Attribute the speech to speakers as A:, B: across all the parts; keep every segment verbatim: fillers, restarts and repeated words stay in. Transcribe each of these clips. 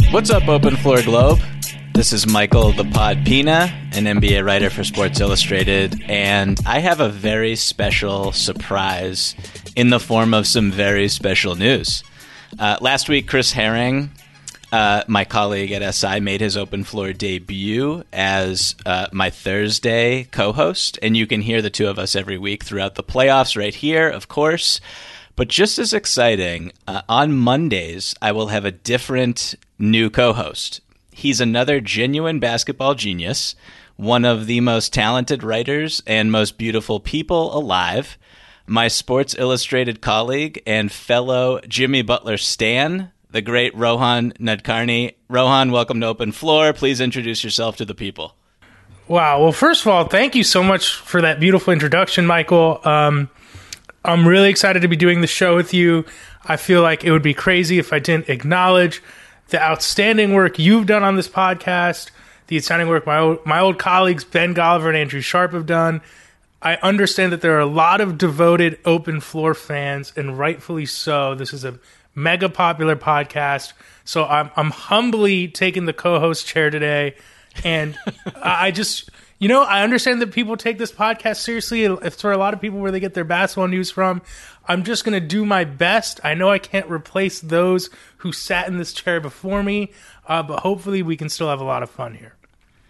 A: What's up, Open Floor Globe? This is Michael the Pod Pina, an N B A writer for Sports Illustrated, and I have a very special surprise in the form of some very special news. Uh, last week, Chris Herring, uh, my colleague at S I, made his Open Floor debut as uh, my Thursday co-host, and you can hear the two of us every week throughout the playoffs right here, of course. But just as exciting, uh, on Mondays, I will have a different new co-host. He's another genuine basketball genius, one of the most talented writers and most beautiful people alive, my Sports Illustrated colleague and fellow Jimmy Butler stan, the great Rohan Nadkarni. Rohan, welcome to Open Floor. Please introduce yourself to the people.
B: Wow. Well, first of all, thank you so much for that beautiful introduction, Michael. Um, I'm really excited to be doing the show with you. I feel like it would be crazy if I didn't acknowledge the outstanding work you've done on this podcast, the outstanding work my old, my old colleagues Ben Golliver and Andrew Sharp have done. I understand that there are a lot of devoted Open Floor fans, and rightfully so. This is a mega popular podcast, so I'm, I'm humbly taking the co-host chair today, and I just... You know, I understand that people take this podcast seriously. It's for a lot of people where they get their basketball news from. I'm just going to do my best. I know I can't replace those who sat in this chair before me, uh, but hopefully we can still have a lot of fun here.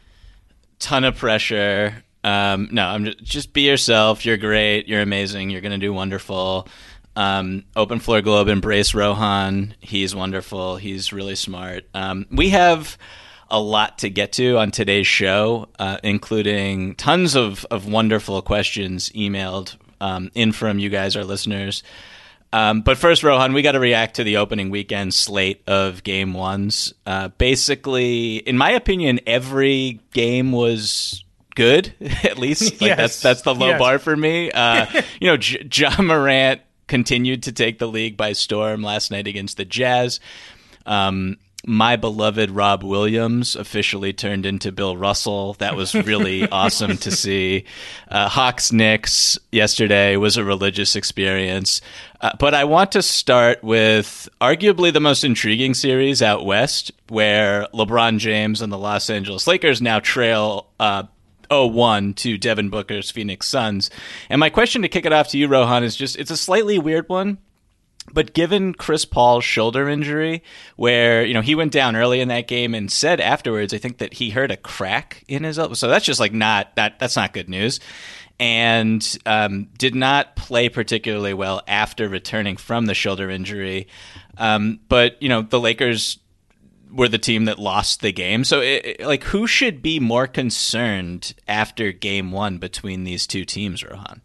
A: Ton of pressure. Um, no, I'm just, just be yourself. You're great. You're amazing. You're going to do wonderful. Um, Open Floor Globe, embrace Rohan. He's wonderful. He's really smart. Um, we have a lot to get to on today's show, uh, including tons of, of wonderful questions emailed um, in from you guys, our listeners. Um, but first, Rohan, we got to react to the opening weekend slate of game ones. Uh, basically, in my opinion, every game was good, at least. Like
B: yes.
A: That's that's the low
B: yes.
A: bar for me. Uh, you know, J- Ja Morant continued to take the league by storm last night against the Jazz. Um My beloved Rob Williams officially turned into Bill Russell. That was really awesome to see. Uh, Hawks Knicks yesterday was a religious experience. Uh, but I want to start with arguably the most intriguing series out west, where LeBron James and the Los Angeles Lakers now trail uh, oh one to Devin Booker's Phoenix Suns. And my question to kick it off to you, Rohan, is just, it's a slightly weird one. But given Chris Paul's shoulder injury, where, you know, he went down early in that game and said afterwards, I think that he heard a crack in his elbow. So that's just like not that that's not good news. And um, did not play particularly well after returning from the shoulder injury. Um, but, you know, the Lakers were the team that lost the game. So, it, like, who should be more concerned after game one between these two teams, Rohan?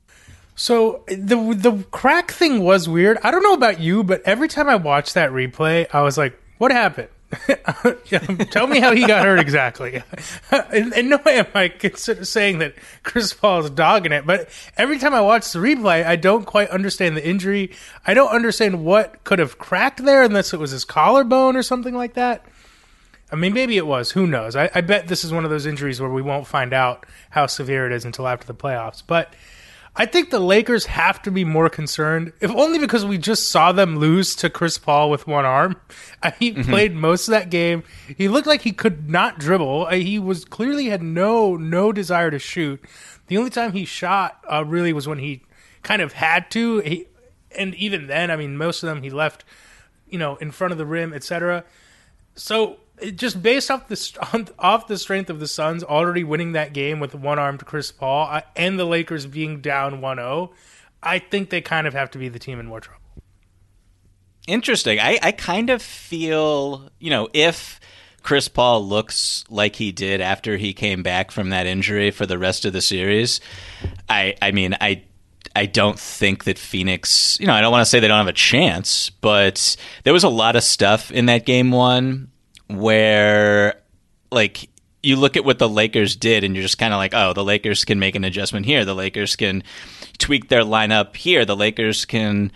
B: So the the crack thing was weird. I don't know about you, but every time I watched that replay, I was like, what happened? Tell me how he got hurt exactly. In, in no way am I consider saying that Chris Paul is dogging it, but every time I watch the replay, I don't quite understand the injury. I don't understand what could have cracked there unless it was his collarbone or something like that. I mean, maybe it was. Who knows? I, I bet this is one of those injuries where we won't find out how severe it is until after the playoffs. But I think the Lakers have to be more concerned, if only because we just saw them lose to Chris Paul with one arm. He mm-hmm. played most of that game. He looked like he could not dribble. He was clearly had no no desire to shoot. The only time he shot uh, really was when he kind of had to. He, and even then, I mean, most of them he left, you know, in front of the rim, et cetera. So it just based off the off the strength of the Suns already winning that game with one-armed Chris Paul uh, and the Lakers being down one oh, I think they kind of have to be the team in more trouble.
A: Interesting. I, I kind of feel, you know, if Chris Paul looks like he did after he came back from that injury for the rest of the series, I I mean, I I don't think that Phoenix, you know, I don't want to say they don't have a chance, but there was a lot of stuff in that game one where, like, you look at what the Lakers did and you're just kind of like, oh, the Lakers can make an adjustment here. The Lakers can tweak their lineup here. The Lakers can,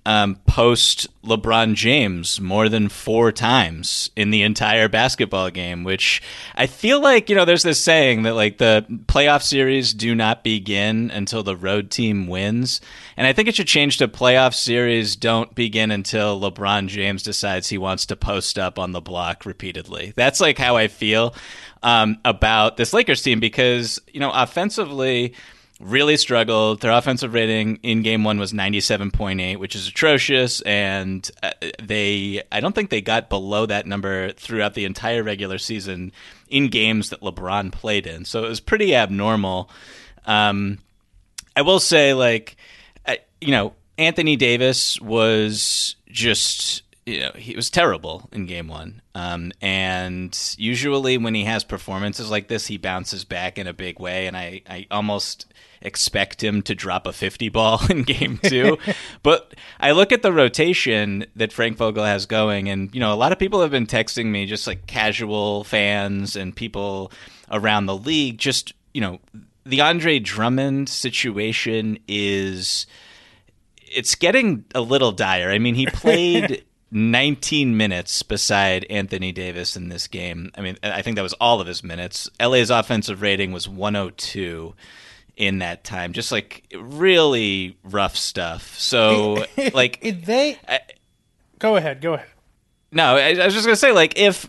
A: um, post LeBron James more than four times in the entire basketball game, which I feel like, you know, there's this saying that like the playoff series do not begin until the road team wins. And I think it should change to playoff series don't begin until LeBron James decides he wants to post up on the block repeatedly. That's like how I feel um, about this Lakers team because, you know, offensively, really struggled. Their offensive rating in game one was ninety-seven point eight, which is atrocious. And they, I don't think they got below that number throughout the entire regular season in games that LeBron played in. So it was pretty abnormal. Um, I will say, like, you know, Anthony Davis was just, you know, he was terrible in game one. Um, and usually when he has performances like this, he bounces back in a big way. And I, I almost expect him to drop a fifty ball in game two. But I look at the rotation that Frank Vogel has going, and, you know, a lot of people have been texting me, just like casual fans and people around the league, just, you know, the Andre Drummond situation is, it's getting a little dire. I mean, he played nineteen minutes beside Anthony Davis in this game. I mean, I think that was all of his minutes. L A's offensive rating was one oh two in that time. Just like really rough stuff. So like
B: they
A: I,
B: go ahead, go ahead.
A: No, I, I was just gonna say, like, if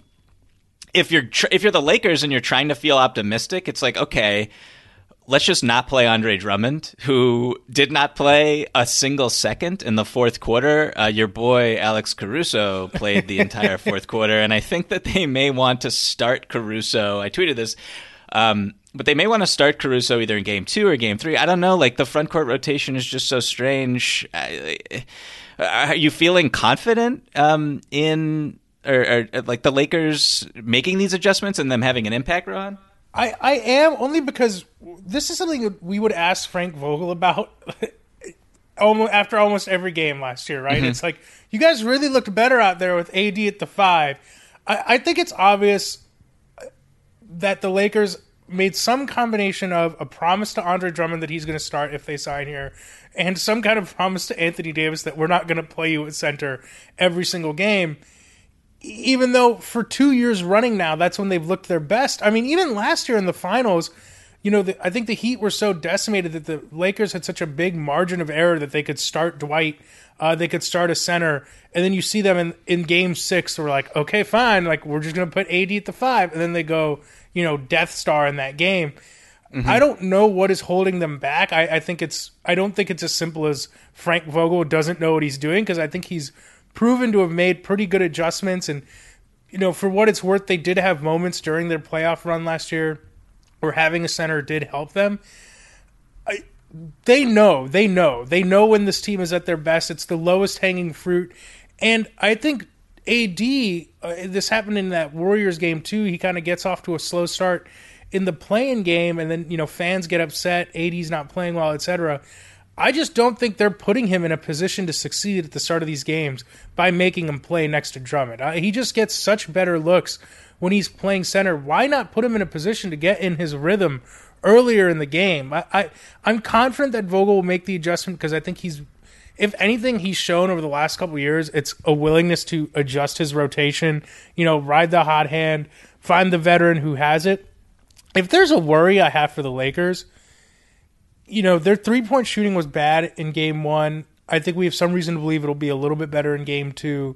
A: if you're tr- if you're the Lakers and you're trying to feel optimistic, it's like, okay, let's just not play Andre Drummond, who did not play a single second in the fourth quarter. Uh, your boy Alex Caruso played the entire fourth quarter, and I think that they may want to start Caruso. I tweeted this, um, but they may want to start Caruso either in game two or game three. I don't know. Like, the front court rotation is just so strange. I, are you feeling confident um, in or, or like the Lakers making these adjustments and them having an impact, Ron?
B: I, I am, only because this is something that we would ask Frank Vogel about almost after almost every game last year, right? Mm-hmm. It's like, you guys really looked better out there with A D at the five. I, I think it's obvious that the Lakers made some combination of a promise to Andre Drummond that he's going to start if they sign here, and some kind of promise to Anthony Davis that we're not going to play you at center every single game. Even though for two years running now, that's when they've looked their best. I mean, even last year in the finals, you know, the, I think the Heat were so decimated that the Lakers had such a big margin of error that they could start Dwight, uh, they could start a center, and then you see them in, in game six, we're like, okay, fine, like, we're just going to put A D at the five, and then they go, you know, Death Star in that game. Mm-hmm. I don't know what is holding them back. I, I think it's, I don't think it's as simple as Frank Vogel doesn't know what he's doing, because I think he's proven to have made pretty good adjustments. And, you know, for what it's worth, they did have moments during their playoff run last year where having a center did help them. I, they know, they know, they know when this team is at their best. It's the lowest hanging fruit. And I think A D, uh, this happened in that Warriors game too. He kind of gets off to a slow start in the play-in game, and then, you know, fans get upset. A D's not playing well, et cetera. I just don't think they're putting him in a position to succeed at the start of these games by making him play next to Drummond. Uh, he just gets such better looks when he's playing center. Why not put him in a position to get in his rhythm earlier in the game? I, I, I'm confident that Vogel will make the adjustment, because I think he's, if anything, he's shown over the last couple of years, it's a willingness to adjust his rotation, you know, ride the hot hand, find the veteran who has it. If there's a worry I have for the Lakers, you know, their three-point shooting was bad in game one. I think we have some reason to believe it'll be a little bit better in game two.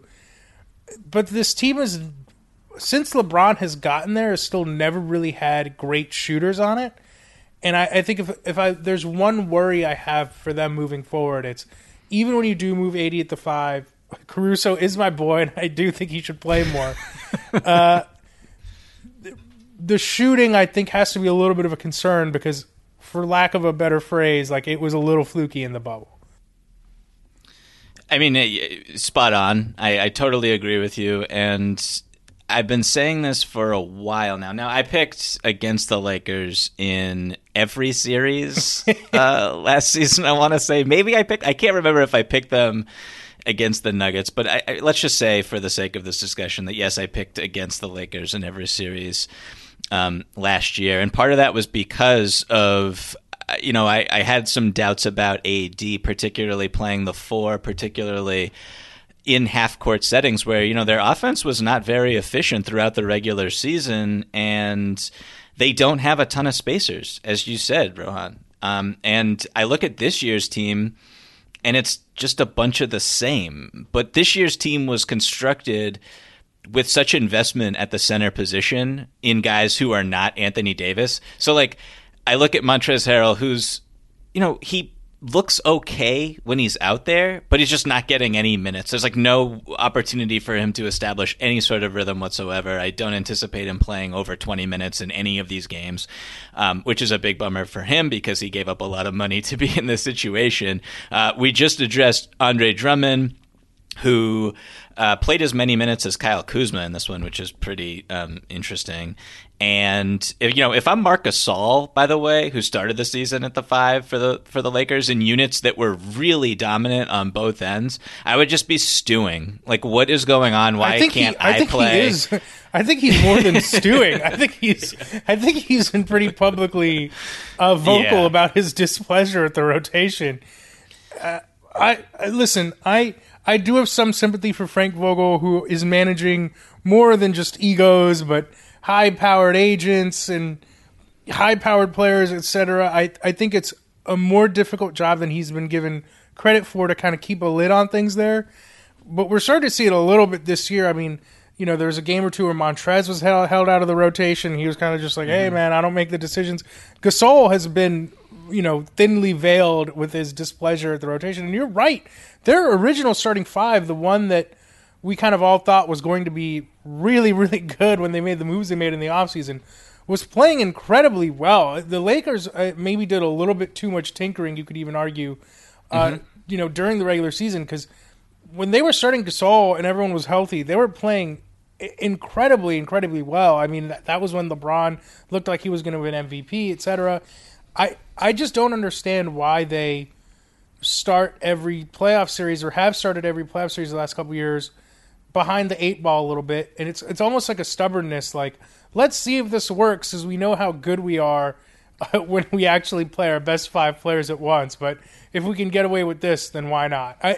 B: But this team is, since LeBron has gotten there, has still never really had great shooters on it. And I, I think if if I there's one worry I have for them moving forward, it's even when you do move A D at the five, Caruso is my boy, and I do think he should play more. uh, the, the shooting, I think, has to be a little bit of a concern, because, for lack of a better phrase, like, it was a little fluky in the bubble.
A: I mean, spot on. I, I totally agree with you, and I've been saying this for a while now. Now, I picked against the Lakers in every series uh, last season, I want to say. Maybe I picked – I can't remember if I picked them against the Nuggets, but I, I, let's just say, for the sake of this discussion, that, yes, I picked against the Lakers in every series Um, last year, and part of that was because of you know, I, I had some doubts about A D, particularly playing the four, particularly in half-court settings where, you know, their offense was not very efficient throughout the regular season, and they don't have a ton of spacers, as you said, Rohan. Um, and I look at this year's team, and it's just a bunch of the same. But this year's team was constructed with such investment at the center position in guys who are not Anthony Davis. So, like, I look at Montrezl Harrell, who's, you know, he looks okay when he's out there, but he's just not getting any minutes. There's, like, no opportunity for him to establish any sort of rhythm whatsoever. I don't anticipate him playing over twenty minutes in any of these games, um, which is a big bummer for him because he gave up a lot of money to be in this situation. Uh, we just addressed Andre Drummond, who uh, played as many minutes as Kyle Kuzma in this one, which is pretty um, interesting. And if, you know, if I'm Marc Gasol, by the way, who started the season at the five for the for the Lakers in units that were really dominant on both ends, I would just be stewing. Like, what is going on? Why
B: I think
A: can't
B: he, I,
A: I
B: think
A: play?
B: He is, I think he's more than stewing. I think he's I think he's been pretty publicly uh, vocal
A: Yeah.
B: about his displeasure at the rotation. Uh, I, I listen. I. I do have some sympathy for Frank Vogel, who is managing more than just egos, but high-powered agents and high-powered players, et cetera. I, I think it's a more difficult job than he's been given credit for to kind of keep a lid on things there. But we're starting to see it a little bit this year. I mean, you know, there was a game or two where Montrez was held, held out of the rotation. He was kind of just like, mm-hmm. hey, man, I don't make the decisions. Gasol has been, you know, thinly veiled with his displeasure at the rotation. And you're right. Their original starting five, the one that we kind of all thought was going to be really, really good when they made the moves they made in the offseason, was playing incredibly well. The Lakers uh, maybe did a little bit too much tinkering, you could even argue, uh, mm-hmm. you know, during the regular season, because when they were starting Gasol and everyone was healthy, they were playing incredibly, incredibly well. I mean, that, that was when LeBron looked like he was going to win M V P, et cetera. I, I just don't understand why they start every playoff series or have started every playoff series the last couple of years behind the eight ball a little bit. And it's it's almost like a stubbornness, like, let's see if this works, as we know how good we are uh, when we actually play our best five players at once. But if we can get away with this, then why not? I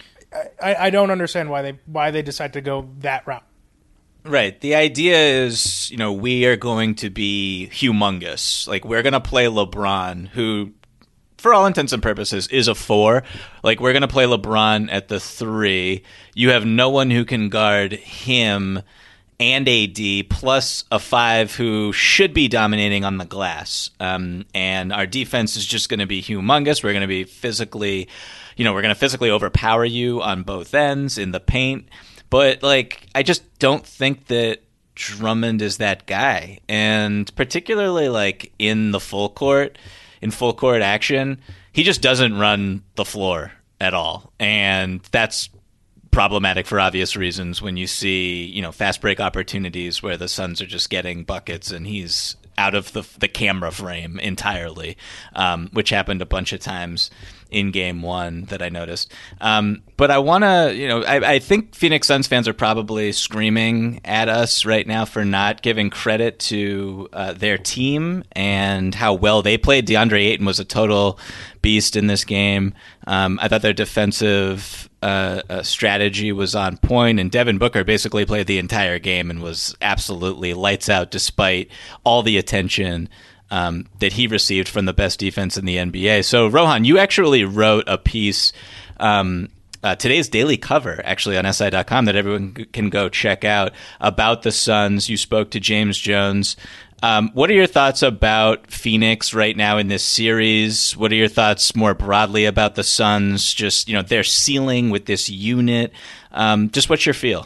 B: I, I don't understand why they why they decide to go that route.
A: Right. The idea is, you know, we are going to be humongous. Like, we're going to play LeBron, who, for all intents and purposes, is a four. Like, we're going to play LeBron at the three. You have no one who can guard him and A D, plus a five who should be dominating on the glass. Um, and our defense is just going to be humongous. We're going to be physically, you know, we're going to physically overpower you on both ends in the paint. But, like, I just don't think that Drummond is that guy. And particularly, like, in the full court, in full court action, he just doesn't run the floor at all. And that's problematic for obvious reasons when you see, you know, fast break opportunities where the Suns are just getting buckets and he's out of the the camera frame entirely, um, which happened a bunch of times in game one that I noticed. Um, but I want to, you know, I, I think Phoenix Suns fans are probably screaming at us right now for not giving credit to uh, their team and how well they played. DeAndre Ayton was a total beast in this game. Um, I thought their defensive uh, uh, strategy was on point, and Devin Booker basically played the entire game and was absolutely lights out despite all the attention Um, that he received from the best defense in the N B A. So, Rohan, you actually wrote a piece, um, uh, today's daily cover, actually, on S I dot com that everyone can go check out about the Suns. You spoke to James Jones. Um, what are your thoughts about Phoenix right now in this series? What are your thoughts more broadly about the Suns? Just, you know, their ceiling with this unit. Um, just what's your feel?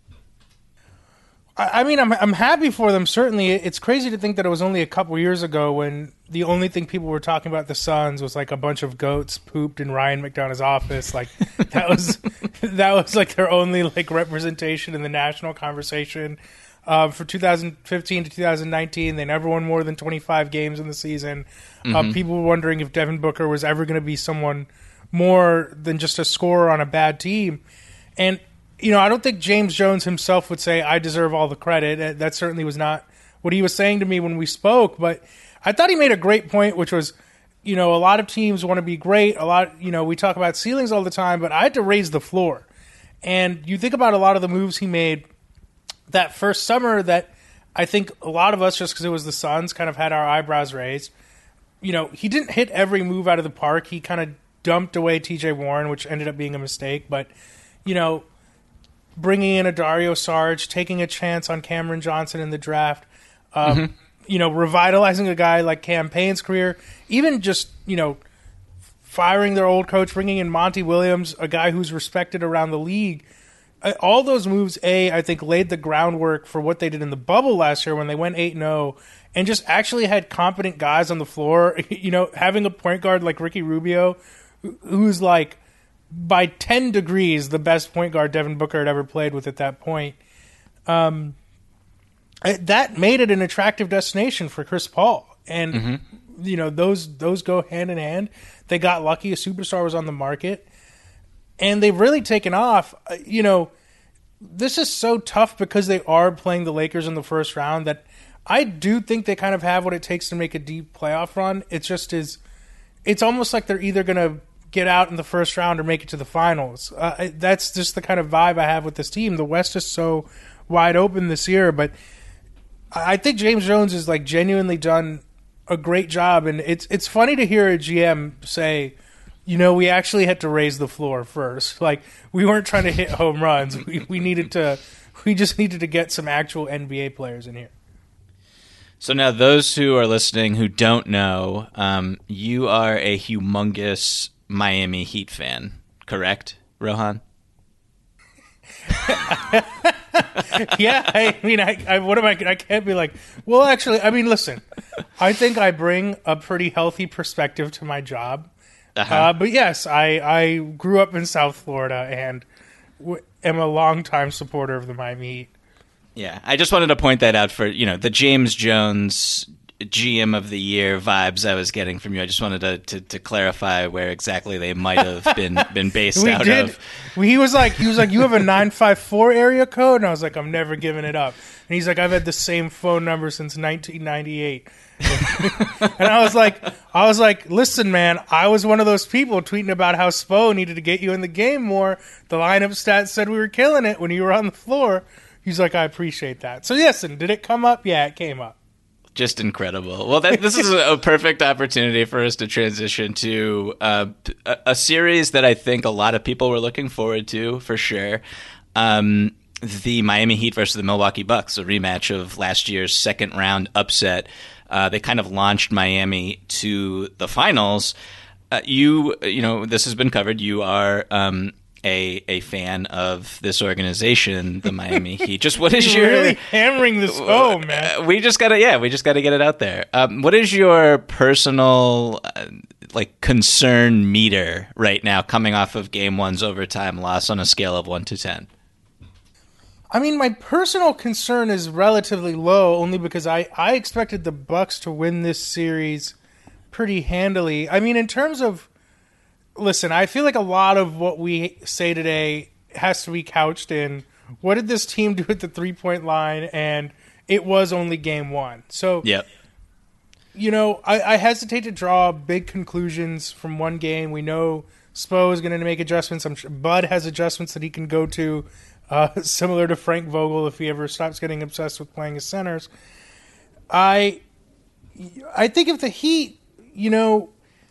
B: I mean, I'm I'm happy for them. Certainly, it's crazy to think that it was only a couple years ago when the only thing people were talking about the Suns was like a bunch of goats pooped in Ryan McDonough's office. Like that was that was like their only like representation in the national conversation. Uh, for two thousand fifteen to two thousand nineteen, they never won more than twenty-five games in the season. Mm-hmm. Uh, people were wondering if Devin Booker was ever going to be someone more than just a scorer on a bad team, and. You know, I don't think James Jones himself would say, I deserve all the credit. That certainly was not what he was saying to me when we spoke. But I thought he made a great point, which was you know, a lot of teams want to be great. A lot, you know, we talk about ceilings all the time, but I had to raise the floor. And you think about a lot of the moves he made that first summer that I think a lot of us, just because it was the Suns, kind of had our eyebrows raised. You know, he didn't hit every move out of the park. He kind of dumped away T J Warren, which ended up being a mistake. But, you know, bringing in a Dario Saric, taking a chance on Cameron Johnson in the draft, um, mm-hmm. you know, revitalizing a guy like Cam Payne's career, even just, you know, firing their old coach, bringing in Monty Williams, a guy who's respected around the league. All those moves, A, I think, laid the groundwork for what they did in the bubble last year when they went eight and oh and just actually had competent guys on the floor. You know, having a point guard like Ricky Rubio, who's like, by ten degrees, the best point guard Devin Booker had ever played with at that point. Um, that made it an attractive destination for Chris Paul. And, mm-hmm. you know, those those go hand in hand. They got lucky. A superstar was on the market. And they've really taken off. You know, this is so tough because they are playing the Lakers in the first round that I do think they kind of have what it takes to make a deep playoff run. It just is, it's almost like they're either going to get out in the first round or make it to the finals. Uh, that's just the kind of vibe I have with this team. The West is so wide open this year, but I think James Jones has like genuinely done a great job. And it's, it's funny to hear a G M say, you know, we actually had to raise the floor first. Like, we weren't trying to hit home runs. We, we needed to, we just needed to get some actual N B A players in here.
A: So now those who are listening who don't know, um, you are a humongous Miami Heat fan, correct, Rohan?
B: Yeah, I mean, I, I what am I? I can't be like, well, actually, I mean, listen, I think I bring a pretty healthy perspective to my job. Uh-huh. Uh, but yes, I, I grew up in South Florida and w- am a longtime supporter of the Miami Heat.
A: Yeah, I just wanted to point that out for, you know, the James Jones G M of the Year vibes I was getting from you. I just wanted to to, to clarify where exactly they might have been been based
B: we
A: out
B: did.
A: of.
B: He was like, he was like, you have a nine five four area code, and I was like, I'm never giving it up. And he's like, I've had the same phone number since nineteen ninety-eight. And I was like, I was like, listen, man, I was one of those people tweeting about how Spo needed to get you in the game more. The lineup stats said we were killing it when you were on the floor. He's like, I appreciate that. So yes, and did it come up? Yeah, it came up.
A: Just incredible. Well, that, this is a perfect opportunity for us to transition to uh, a, a series that I think a lot of people were looking forward to, for sure. Um, the Miami Heat versus the Milwaukee Bucks, a rematch of last year's second round upset. Uh, they kind of launched Miami to the finals. Uh, you, you know, this has been covered. You are um, a a fan of this organization, the Miami Heat. Just what is
B: You're
A: your
B: really hammering this home, man?
A: Uh, we just gotta, yeah, we just gotta get it out there. Um, what is your personal uh, like concern meter right now, coming off of Game One's overtime loss on a scale of one to ten?
B: I mean, my personal concern is relatively low, only because I, I expected the Bucks to win this series pretty handily. I mean, in terms of, listen, I feel like a lot of what we say today has to be couched in what did this team do at the three-point line, and it was only game one. So,
A: yep.
B: you know, I, I hesitate to draw big conclusions from one game. We know Spo is going to make adjustments. I'm sure Bud has adjustments that he can go to. Uh, similar to Frank Vogel, if he ever stops getting obsessed with playing his centers. I I think if the Heat, you know,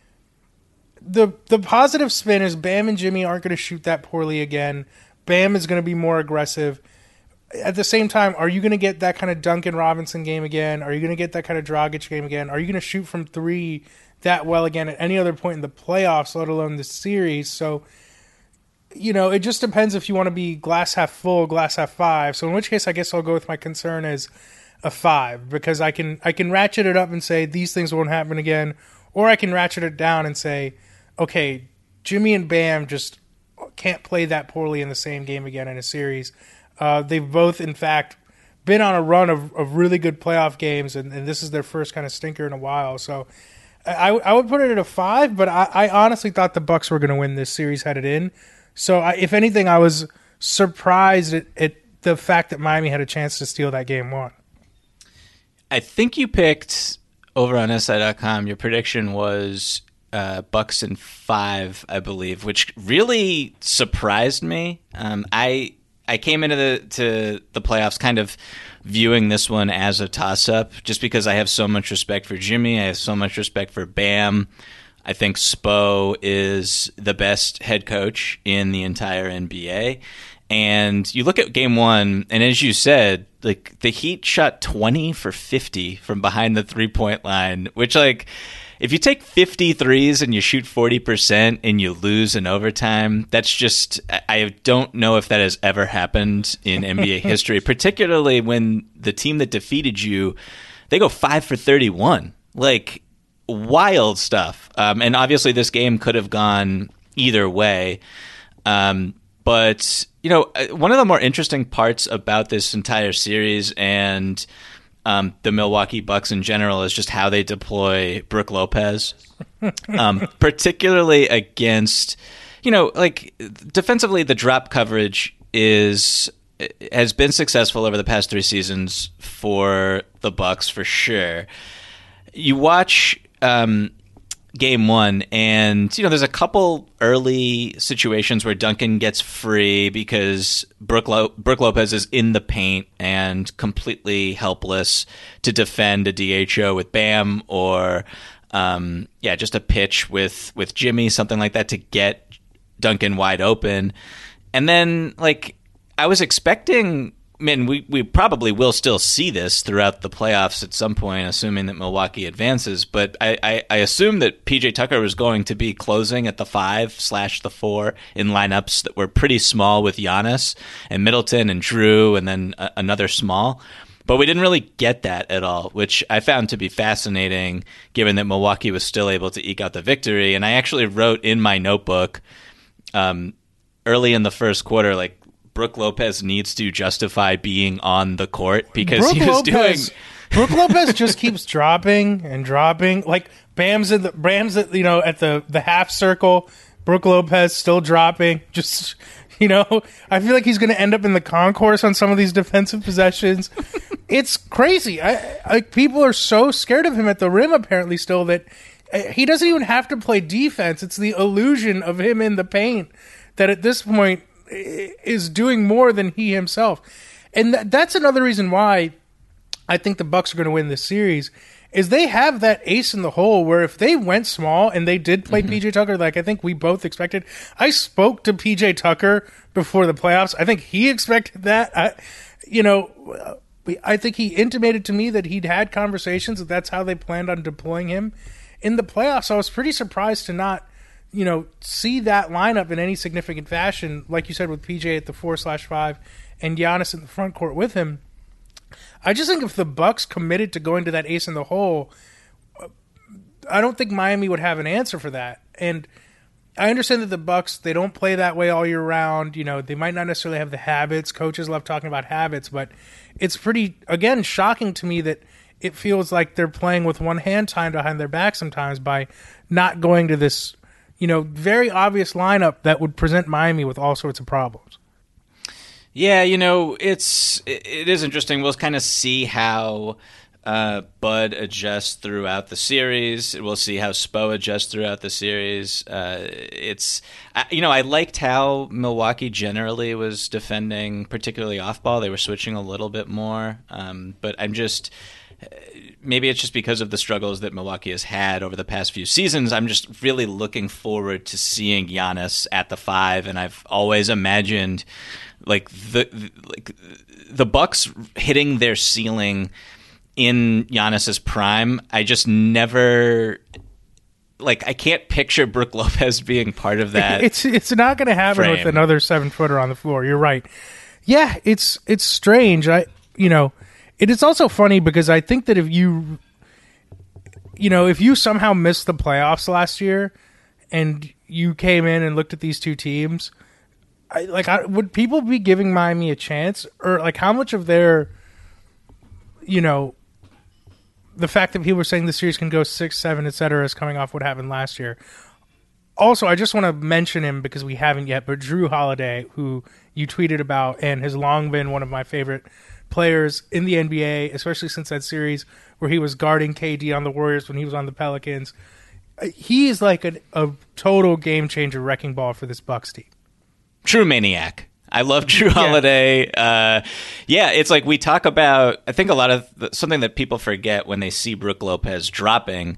B: the the positive spin is Bam and Jimmy aren't going to shoot that poorly again. Bam is going to be more aggressive. At the same time, are you going to get that kind of Duncan Robinson game again? Are you going to get that kind of Dragic game again? Are you going to shoot from three that well again at any other point in the playoffs, let alone the series? So, you know, it just depends if you want to be glass half full, glass half five. So in which case, I guess I'll go with my concern as a five, because I can I can ratchet it up and say these things won't happen again, or I can ratchet it down and say, okay, Jimmy and Bam just can't play that poorly in the same game again in a series. Uh, they've both, in fact, been on a run of, of really good playoff games, and, and this is their first kind of stinker in a while. So I, I would put it at a five, but I, I honestly thought the Bucks were going to win this series headed in. So, I, if anything, I was surprised at, at the fact that Miami had a chance to steal that game one.
A: I think you picked over on S I dot com, your prediction was uh, Bucks in five, I believe, which really surprised me. Um, I I came into the to the playoffs kind of viewing this one as a toss-up, just because I have so much respect for Jimmy. I have so much respect for Bam. I think Spo is the best head coach in the entire N B A. And you look at game one, and as you said, like the Heat shot twenty for fifty from behind the three-point line, which, like, if you take fifty threes and you shoot forty percent and you lose in overtime, that's just, I don't know if that has ever happened in N B A history, particularly when the team that defeated you, they go five for thirty-one. Like, wild stuff. Um, and obviously this game could have gone either way. Um, but, you know, one of the more interesting parts about this entire series and um, the Milwaukee Bucks in general is just how they deploy Brook Lopez, um, particularly against, you know, like defensively, the drop coverage is has been successful over the past three seasons for the Bucks for sure. You watch um, game one, and you know there's a couple early situations where Duncan gets free because Brook, Lo- Brook Lopez is in the paint and completely helpless to defend a D H O with Bam or um, yeah, just a pitch with with Jimmy, something like that to get Duncan wide open. And then like I was expecting. I mean, we, we probably will still see this throughout the playoffs at some point, assuming that Milwaukee advances. But I, I, I assume that P J Tucker was going to be closing at the five slash the four in lineups that were pretty small with Giannis and Middleton and Drew and then a, another small. But we didn't really get that at all, which I found to be fascinating, given that Milwaukee was still able to eke out the victory. And I actually wrote in my notebook um, early in the first quarter, like, Brook Lopez needs to justify being on the court because
B: Brook
A: he was
B: Lopez,
A: doing.
B: Brook Lopez just keeps dropping and dropping. Like Bam's at the Bam's at you know at the the half circle. Brook Lopez still dropping. Just you know, I feel like he's going to end up in the concourse on some of these defensive possessions. It's crazy. I, I people are so scared of him at the rim apparently still that he doesn't even have to play defense. It's the illusion of him in the paint that at this point is doing more than he himself. And th- that's another reason why I think the Bucks are going to win this series is they have that ace in the hole where if they went small and they did play mm-hmm. P J Tucker, like I think we both expected. I spoke to P J Tucker before the playoffs. I think he expected that. I, you know, I think he intimated to me that he'd had conversations that that's how they planned on deploying him in the playoffs. I was pretty surprised to not you know, see that lineup in any significant fashion, like you said, with P J at the four slash five and Giannis in the front court with him. I just think if the Bucks committed to going to that ace in the hole, I don't think Miami would have an answer for that. And I understand that the Bucks, they don't play that way all year round. You know, they might not necessarily have the habits. Coaches love talking about habits, but it's pretty, again, shocking to me that it feels like they're playing with one hand tied behind their back sometimes by not going to this, you know, very obvious lineup that would present Miami with all sorts of problems.
A: Yeah, you know, it's it is interesting. We'll kind of see how uh, Bud adjusts throughout the series. We'll see how Spo adjusts throughout the series. Uh, it's you know, I liked how Milwaukee generally was defending, particularly off ball. They were switching a little bit more, um, but I'm just. Maybe it's just because of the struggles that Milwaukee has had over the past few seasons. I'm just really looking forward to seeing Giannis at the five, and I've always imagined like the, the like the Bucks hitting their ceiling in Giannis's prime. I just never like I can't picture Brook Lopez being part of that.
B: It's it's not going to happen frame. With another seven footer on the floor. You're right. Yeah, it's it's strange. I you know. It is also funny because I think that if you, you know, if you somehow missed the playoffs last year and you came in and looked at these two teams, I, like, I, would people be giving Miami a chance? Or, like, how much of their, you know, the fact that people were saying the series can go six, seven, et cetera, is coming off what happened last year. Also, I just want to mention him because we haven't yet, but Drew Holiday, who you tweeted about and has long been one of my favorite players in the N B A, especially since that series where he was guarding K D on the Warriors when he was on the Pelicans. He is like a, a total game changer, wrecking ball for this Bucks team.
A: True maniac. I love Drew Holiday. Yeah. Uh, yeah, it's like we talk about, I think a lot of the, something that people forget when they see Brook Lopez dropping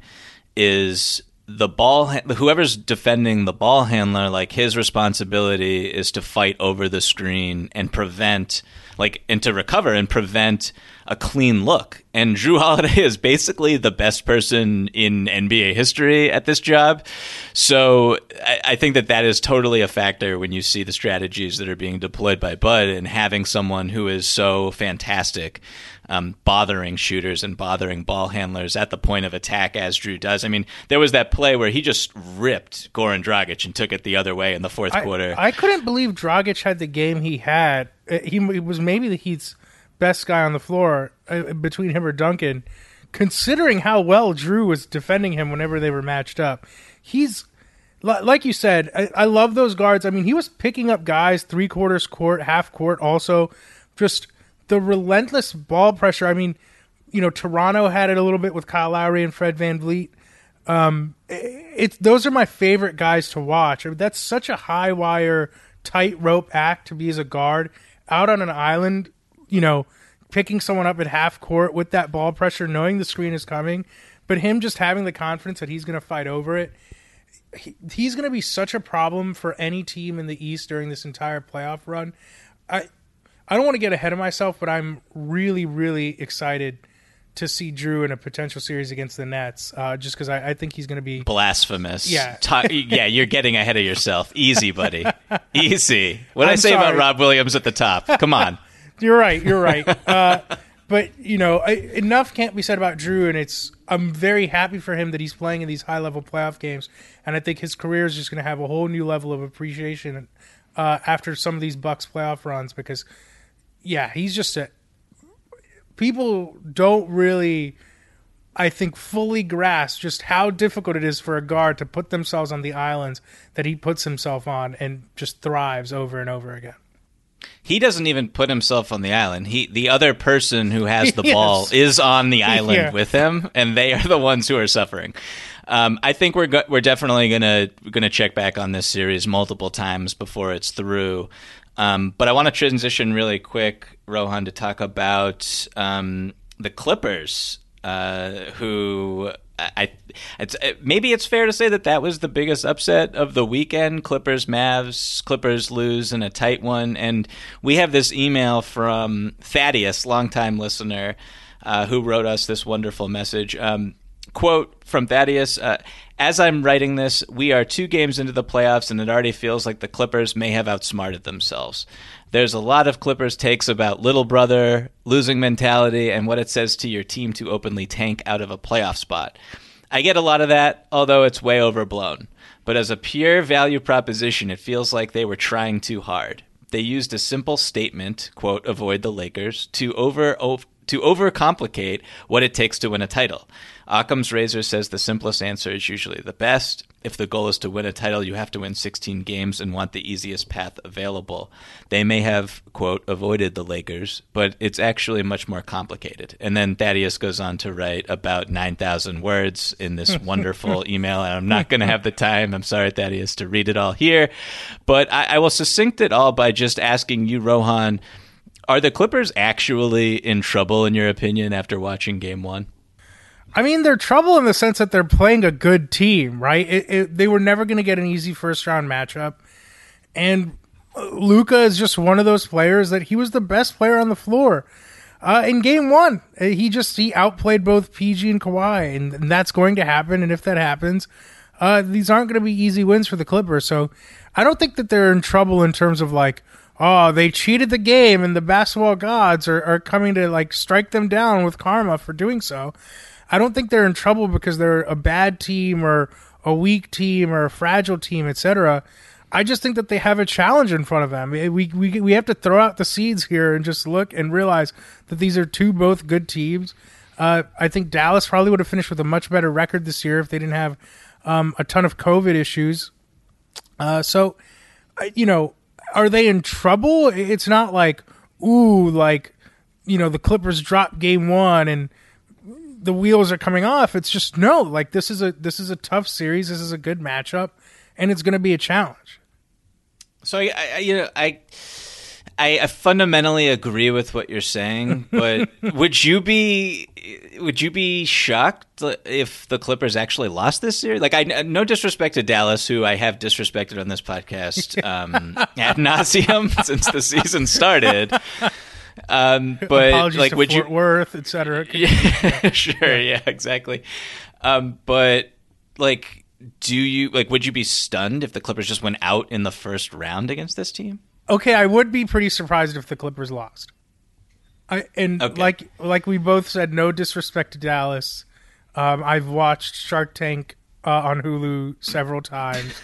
A: is the ball, whoever's defending the ball handler, like his responsibility is to fight over the screen and prevent, like, and to recover and prevent a clean look. And Drew Holiday is basically the best person in N B A history at this job. So I, I think that that is totally a factor when you see the strategies that are being deployed by Bud, and having someone who is so fantastic um, bothering shooters and bothering ball handlers at the point of attack as Drew does. I mean, there was that play where he just ripped Goran Dragic and took it the other way in the fourth
B: I,
A: quarter.
B: I couldn't believe Dragic had the game he had. He, he was maybe the Heat's best guy on the floor uh, between him or Duncan, considering how well Drew was defending him whenever they were matched up. He's, like you said, I, I love those guards. I mean, he was picking up guys three quarters court, half court also. Just the relentless ball pressure. I mean, you know, Toronto had it a little bit with Kyle Lowry and Fred VanVleet. Um, it's those are my favorite guys to watch. I mean, that's such a high wire, tightrope act to be as a guard out on an island, you know, picking someone up at half court with that ball pressure, knowing the screen is coming, but him just having the confidence that he's going to fight over it. He, he's going to be such a problem for any team in the East during this entire playoff run. I, I don't want to get ahead of myself, but I'm really, really excited to see Drew in a potential series against the Nets, uh, just because I, I think he's going to be
A: blasphemous.
B: Yeah,
A: Ta- yeah, you're getting ahead of yourself. Easy, buddy. Easy. What did
B: I'm
A: I say
B: sorry.
A: about Rob Williams at the top? Come on.
B: You're right. You're right. Uh, but you know, I, enough can't be said about Drew, and it's. I'm very happy for him that he's playing in these high level playoff games, and I think his career is just going to have a whole new level of appreciation uh, after some of these Bucks playoff runs. Because, yeah, he's just a. People don't really, I think, fully grasp just how difficult it is for a guard to put themselves on the islands that he puts himself on and just thrives over and over again.
A: He doesn't even put himself on the island. He, the other person who has the
B: Yes.
A: ball is on the island
B: Yeah.
A: with him, and they are the ones who are suffering. Um, I think we're go- we're definitely gonna gonna check back on this series multiple times before it's through. Um, but I want to transition really quick, Rohan, to talk about um, the Clippers, uh, who I, it's maybe it's fair to say that that was the biggest upset of the weekend. Clippers, Mavs, Clippers lose in a tight one, and we have this email from Thaddeus, longtime listener, uh, who wrote us this wonderful message. Um, quote from Thaddeus. Uh, As I'm writing this, we are two games into the playoffs, and it already feels like the Clippers may have outsmarted themselves. There's a lot of Clippers takes about little brother, losing mentality, and what it says to your team to openly tank out of a playoff spot. I get a lot of that, although it's way overblown. But as a pure value proposition, it feels like they were trying too hard. They used a simple statement, quote, avoid the Lakers, to over... over to overcomplicate what it takes to win a title. Occam's razor says the simplest answer is usually the best. If the goal is to win a title, you have to win sixteen games and want the easiest path available. They may have, quote, avoided the Lakers, but it's actually much more complicated. And then Thaddeus goes on to write about nine thousand words in this wonderful email, and I'm not going to have the time, I'm sorry, Thaddeus, to read it all here. But I, I will succinct it all by just asking you, Rohan, are the Clippers actually in trouble, in your opinion, after watching Game One?
B: I mean, they're trouble in the sense that they're playing a good team, right? It, it, they were never going to get an easy first-round matchup. And Luka is just one of those players that he was the best player on the floor. Uh, in Game One, he just he outplayed both P G and Kawhi, and, and that's going to happen. And if that happens, uh, these aren't going to be easy wins for the Clippers. So I don't think that they're in trouble in terms of like, oh, they cheated the game and the basketball gods are, are coming to like strike them down with karma for doing so. I don't think they're in trouble because they're a bad team or a weak team or a fragile team, et cetera. I just think that they have a challenge in front of them. We, we, we have to throw out the seeds here and just look and realize that these are two both good teams. Uh, I think Dallas probably would have finished with a much better record this year if they didn't have um, a ton of COVID issues. Uh, so, you know, are they in trouble? It's not like, ooh, like you know, the Clippers drop game one and the wheels are coming off. It's just, no, like this is a this is a tough series. This is a good matchup, and it's going to be a challenge.
A: So I, I you know I. I fundamentally agree with what you're saying, but would you be would you be shocked if the Clippers actually lost this series? Like, I no disrespect to Dallas, who I have disrespected on this podcast um, ad nauseum since the season started. Um, but
B: Apologies
A: like,
B: to
A: would
B: Fort
A: you?
B: Worth, et cetera.
A: Yeah, sure, yeah, exactly. Um, but like, do you like? Would you be stunned if the Clippers just went out in the first round against this team?
B: Okay, I would be pretty surprised if the Clippers lost. I and
A: Okay.
B: like like we both said, no disrespect to Dallas. Um, I've watched Shark Tank uh, on Hulu several times.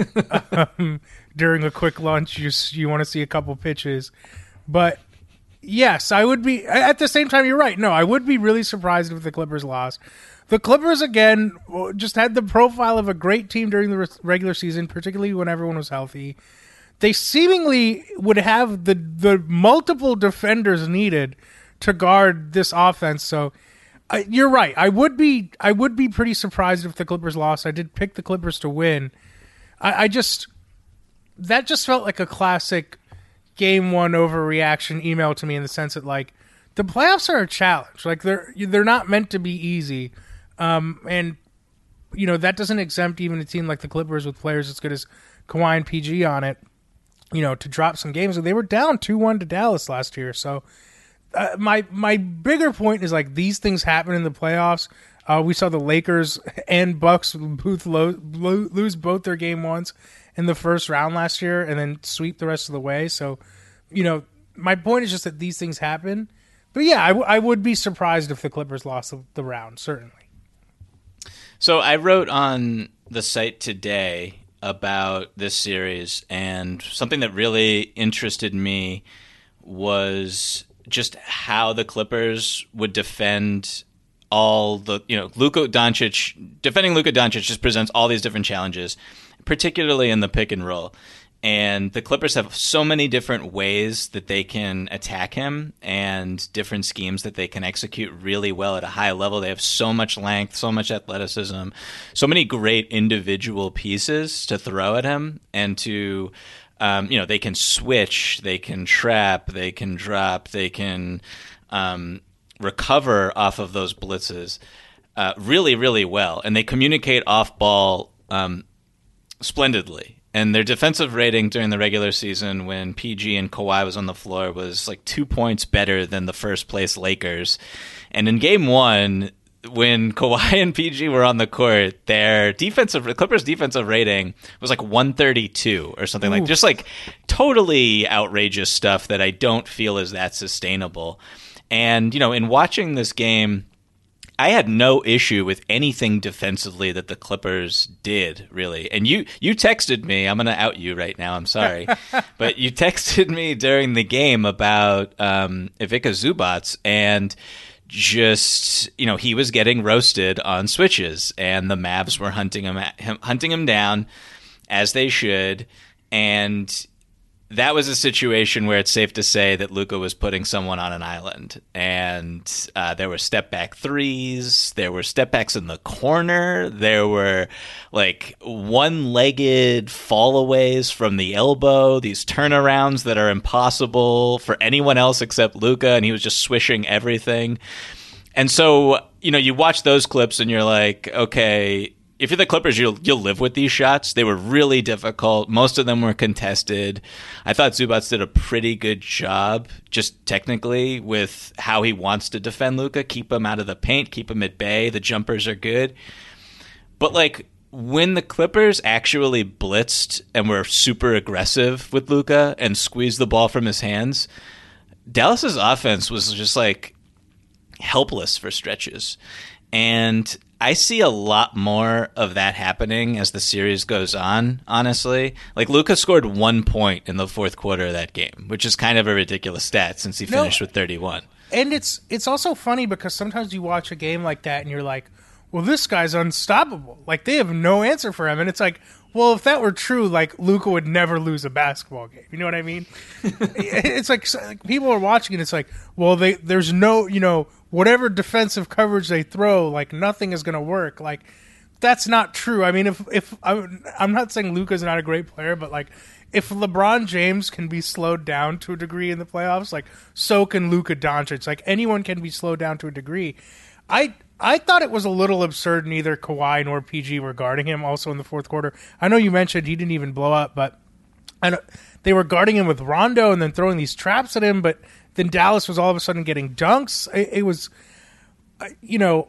B: um, during a quick lunch, you you want to see a couple pitches, but yes, I would be. At the same time, you're right. No, I would be really surprised if the Clippers lost. The Clippers again just had the profile of a great team during the regular season, particularly when everyone was healthy. They seemingly would have the the multiple defenders needed to guard this offense. So uh, you're right. I would be I would be pretty surprised if the Clippers lost. I did pick the Clippers to win. I, I just that just felt like a classic game one overreaction email to me, in the sense that, like, the playoffs are a challenge. Like, they're they're not meant to be easy, um, and you know that doesn't exempt even a team like the Clippers with players as good as Kawhi and P G on it, you know, to drop some games. They were down two one to Dallas last year. So uh, my my bigger point is, like, these things happen in the playoffs. Uh, we saw the Lakers and Bucks both lo- lo- lose both their game ones in the first round last year and then sweep the rest of the way. So, you know, my point is just that these things happen. But yeah, I, w- I would be surprised if the Clippers lost the, the round, certainly.
A: So I wrote on the site today about this series, and something that really interested me was just how the Clippers would defend all the, you know, Luka Doncic. Defending Luka Doncic just presents all these different challenges, particularly in the pick and roll. And the Clippers have so many different ways that they can attack him and different schemes that they can execute really well at a high level. They have so much length, so much athleticism, so many great individual pieces to throw at him, and to, um, you know, they can switch, they can trap, they can drop, they can um, recover off of those blitzes uh, really, really well. And they communicate off ball um, splendidly. And their defensive rating during the regular season, when P G and Kawhi was on the floor, was like two points better than the first place Lakers. And in game one, when Kawhi and P G were on the court, their defensive Clippers defensive rating was like one thirty-two or something. Ooh. Like, just like totally outrageous stuff that I don't feel is that sustainable. And, you know, in watching this game, I had no issue with anything defensively that the Clippers did, really. And you, you texted me. I'm going to out you right now. I'm sorry. But you texted me during the game about um, Ivica Zubac, and just, you know, he was getting roasted on switches, and the Mavs were hunting him, him hunting him down, as they should. And that was a situation where it's safe to say that Luka was putting someone on an island. And uh, there were step-back threes. There were step-backs in the corner. There were, like, one-legged fallaways from the elbow, these turnarounds that are impossible for anyone else except Luka, and he was just swishing everything. And so, you know, you watch those clips and you're like, okay, if you're the Clippers, you'll you'll live with these shots. They were really difficult. Most of them were contested. I thought Zubac did a pretty good job, just technically, with how he wants to defend Luka. Keep him out of the paint, keep him at bay. The jumpers are good. But, like, when the Clippers actually blitzed and were super aggressive with Luka and squeezed the ball from his hands, Dallas's offense was just, like, helpless for stretches. And I see a lot more of that happening as the series goes on, honestly. Like, Luka scored one point in the fourth quarter of that game, which is kind of a ridiculous stat since he finished no, with thirty-one.
B: And it's it's also funny because sometimes you watch a game like that and you're like, well, this guy's unstoppable. Like, they have no answer for him. And it's like, well, if that were true, like Luka would never lose a basketball game. You know what I mean? It's like, like people are watching and it's like, well, they there's no, you know, whatever defensive coverage they throw, like nothing is going to work. Like that's not true. I mean, if if I'm, I'm not saying Luka's not a great player, but like if LeBron James can be slowed down to a degree in the playoffs, like so can Luka Doncic. Like anyone can be slowed down to a degree. I I thought it was a little absurd neither Kawhi nor P G were guarding him also in the fourth quarter. I know you mentioned he didn't even blow up, but I don't, they were guarding him with Rondo and then throwing these traps at him, but then Dallas was all of a sudden getting dunks. It, it was, you know,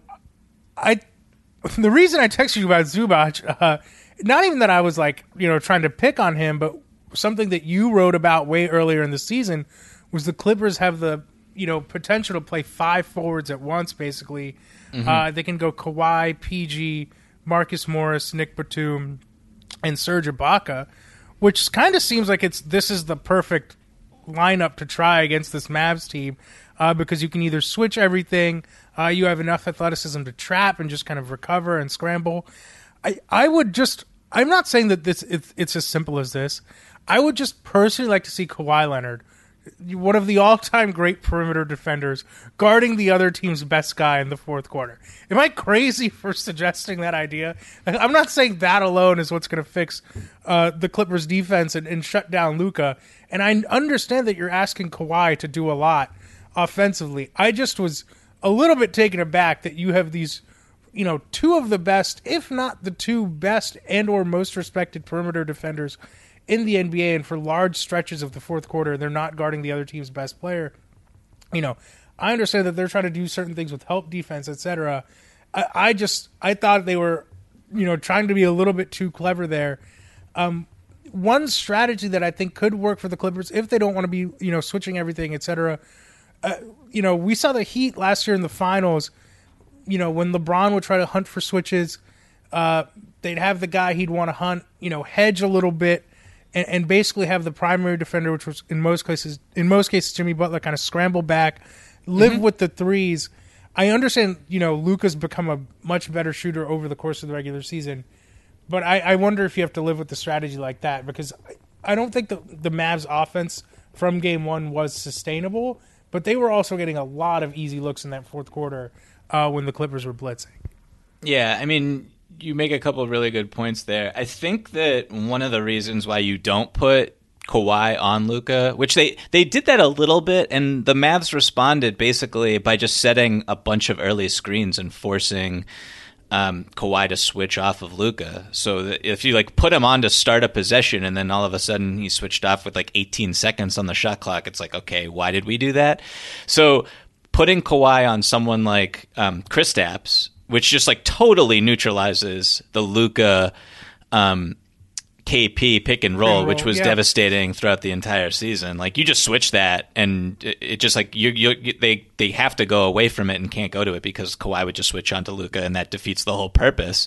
B: I the reason I texted you about Zubac, uh, not even that I was like, you know, trying to pick on him, but something that you wrote about way earlier in the season was the Clippers have the, you know, potential to play five forwards at once, basically. Mm-hmm. Uh, they can go Kawhi, P G, Marcus Morris, Nick Batum, and Serge Ibaka, which kind of seems like it's this is the perfect lineup to try against this Mavs team uh, because you can either switch everything, uh, you have enough athleticism to trap and just kind of recover and scramble. I, I would just – I'm not saying that this it's, it's as simple as this. I would just personally like to see Kawhi Leonard, one of the all-time great perimeter defenders, guarding the other team's best guy in the fourth quarter. Am I crazy for suggesting that idea? I'm not saying that alone is what's going to fix uh, the Clippers' defense and, and shut down Luka. And I understand that you're asking Kawhi to do a lot offensively. I just was a little bit taken aback that you have these, you know, two of the best, if not the two best and or most respected perimeter defenders in the N B A, and for large stretches of the fourth quarter, they're not guarding the other team's best player. You know, I understand that they're trying to do certain things with help defense, et cetera. I, I just, I thought they were, you know, trying to be a little bit too clever there. Um, one strategy that I think could work for the Clippers, if they don't want to be, you know, switching everything, et cetera. Uh, you know, we saw the Heat last year in the finals, you know, when LeBron would try to hunt for switches, uh, they'd have the guy he'd want to hunt, you know, hedge a little bit, And, and basically have the primary defender, which was in most cases, in most cases, Jimmy Butler, kind of scramble back, live mm-hmm. with the threes. I understand, you know, Luka's become a much better shooter over the course of the regular season, but I, I wonder if you have to live with the strategy like that, because I, I don't think the the Mavs' offense from game one was sustainable, but they were also getting a lot of easy looks in that fourth quarter uh, when the Clippers were blitzing.
A: Yeah, I mean, you make a couple of really good points there. I think that one of the reasons why you don't put Kawhi on Luka, which they, they did that a little bit, and the Mavs responded basically by just setting a bunch of early screens and forcing um, Kawhi to switch off of Luka. So that if you like put him on to start a possession and then all of a sudden he switched off with like eighteen seconds on the shot clock, it's like, okay, why did we do that? So putting Kawhi on someone like um, Kristaps, which just like totally neutralizes the Luka um, K P pick and roll, roll which was yeah. devastating throughout the entire season. Like you just switch that, and it, it just like you, you, they they have to go away from it and can't go to it because Kawhi would just switch on to Luka, and that defeats the whole purpose.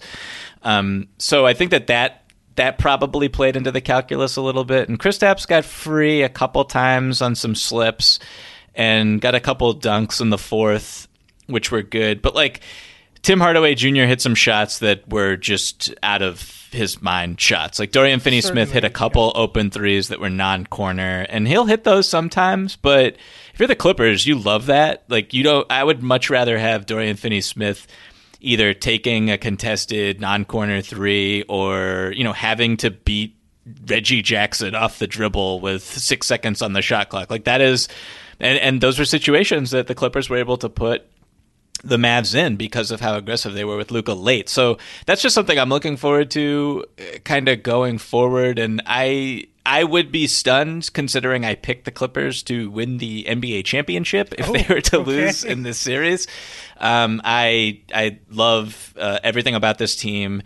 A: Um, so I think that that that probably played into the calculus a little bit. And Kristaps got free a couple times on some slips, and got a couple dunks in the fourth, which were good, but like. Tim Hardaway Junior hit some shots that were just out of his mind shots. Like Dorian Finney-Smith hit a couple yeah. open threes that were non-corner, and he'll hit those sometimes, but if you're the Clippers, you love that. Like you don't. I would much rather have Dorian Finney-Smith either taking a contested non-corner three or, you know, having to beat Reggie Jackson off the dribble with six seconds on the shot clock. Like that is, and, and those were situations that the Clippers were able to put the Mavs in because of how aggressive they were with Luka late. So that's just something I'm looking forward to kind of going forward. And I I would be stunned considering I picked the Clippers to win the N B A championship if oh, they were to okay. lose in this series. Um, I I love uh, everything about this team.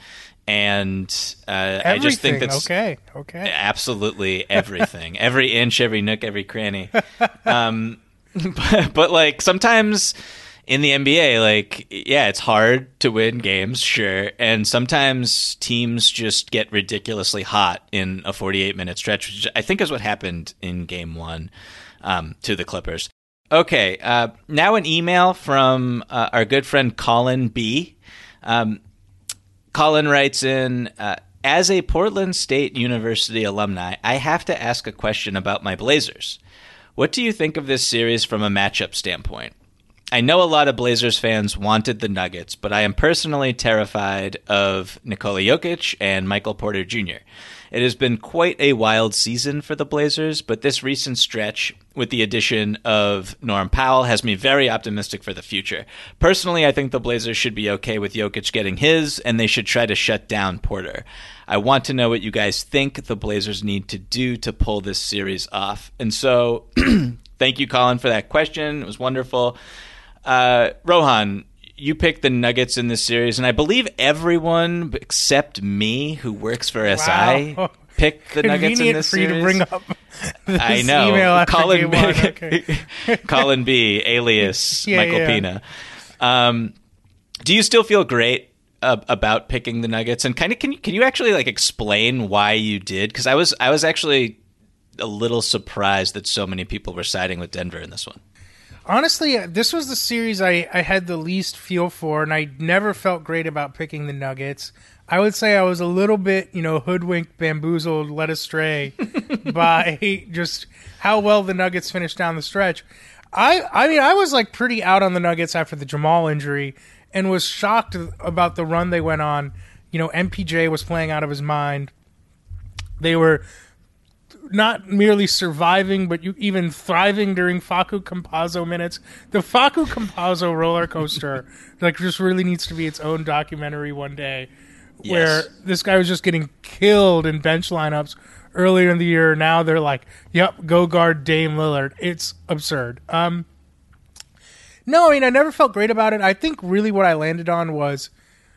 A: And uh, I just think that's
B: okay. Okay,
A: absolutely everything, every inch, every nook, every cranny. Um, but, but like sometimes in the N B A, like, yeah, it's hard to win games, sure. And sometimes teams just get ridiculously hot in a forty-eight minute stretch, which I think is what happened in game one um, to the Clippers. Okay, uh, now an email from uh, our good friend Colin B. Um, Colin writes in, uh, as a Portland State University alumni, I have to ask a question about my Blazers. What do you think of this series from a matchup standpoint? I know a lot of Blazers fans wanted the Nuggets, but I am personally terrified of Nikola Jokic and Michael Porter Junior It has been quite a wild season for the Blazers, but this recent stretch with the addition of Norm Powell has me very optimistic for the future. Personally, I think the Blazers should be okay with Jokic getting his, and they should try to shut down Porter. I want to know what you guys think the Blazers need to do to pull this series off. And so, thank you, Colin, for that question. It was wonderful. Uh, Rohan, you picked the Nuggets in this series, and I believe everyone except me who works for S I
B: Wow.
A: picked the Nuggets in this
B: for you
A: series.
B: to bring up this
A: I know.
B: email after
A: Colin
B: game
A: B,
B: one. Okay.
A: Colin B, alias
B: Yeah,
A: Michael
B: yeah.
A: Pina. Um, do you still feel great uh, about picking the Nuggets? And kind of can you can you actually like explain why you did? Because I was I was actually a little surprised that so many people were siding with Denver in this one.
B: Honestly, this was the series I, I had the least feel for, and I never felt great about picking the Nuggets. I would say I was a little bit, you know, hoodwinked, bamboozled, led astray by just how well the Nuggets finished down the stretch. I, I mean, I was like pretty out on the Nuggets after the Jamal injury and was shocked about the run they went on. You know, M P J was playing out of his mind. They were not merely surviving, but you even thriving during Facu Campazzo minutes. The Facu Campazzo roller coaster, like, just really needs to be its own documentary one day,
A: Yes.
B: where this guy was just getting killed in bench lineups earlier in the year. Now they're like, "Yep, go guard Dame Lillard." It's absurd. Um, no, I mean, I never felt great about it. I think really what I landed on was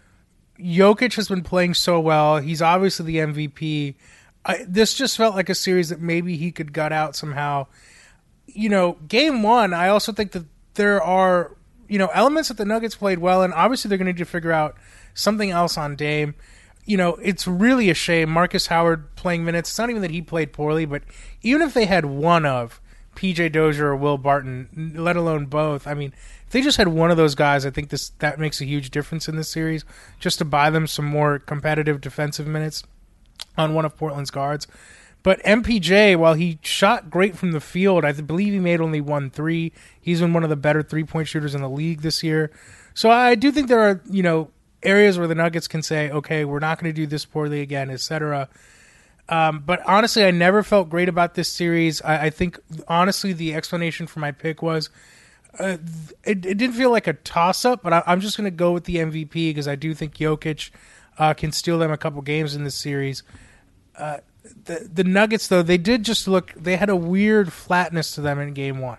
B: Jokic has been playing so well. He's obviously the M V P. I, this just felt like a series that maybe he could gut out somehow. You know, game one, I also think that there are, you know, elements that the Nuggets played well, and obviously they're going to need to figure out something else on Dame. You know, it's really a shame Marcus Howard playing minutes. It's not even that he played poorly, but even if they had one of P J Dozier or Will Barton, let alone both, I mean, if they just had one of those guys, I think this that makes a huge difference in this series, just to buy them some more competitive defensive minutes on one of Portland's guards. But M P J, while he shot great from the field, I believe he made only one three. He's been one of the better three-point shooters in the league this year. So I do think there are, you know, areas where the Nuggets can say, okay, we're not going to do this poorly again, et cetera. Um, but honestly, I never felt great about this series. I, I think, honestly, the explanation for my pick was uh, it, it didn't feel like a toss-up, but I, I'm just going to go with the M V P because I do think Jokic Uh, can steal them a couple games in this series. Uh, the the Nuggets, though, they did just look, they had a weird flatness to them in game one.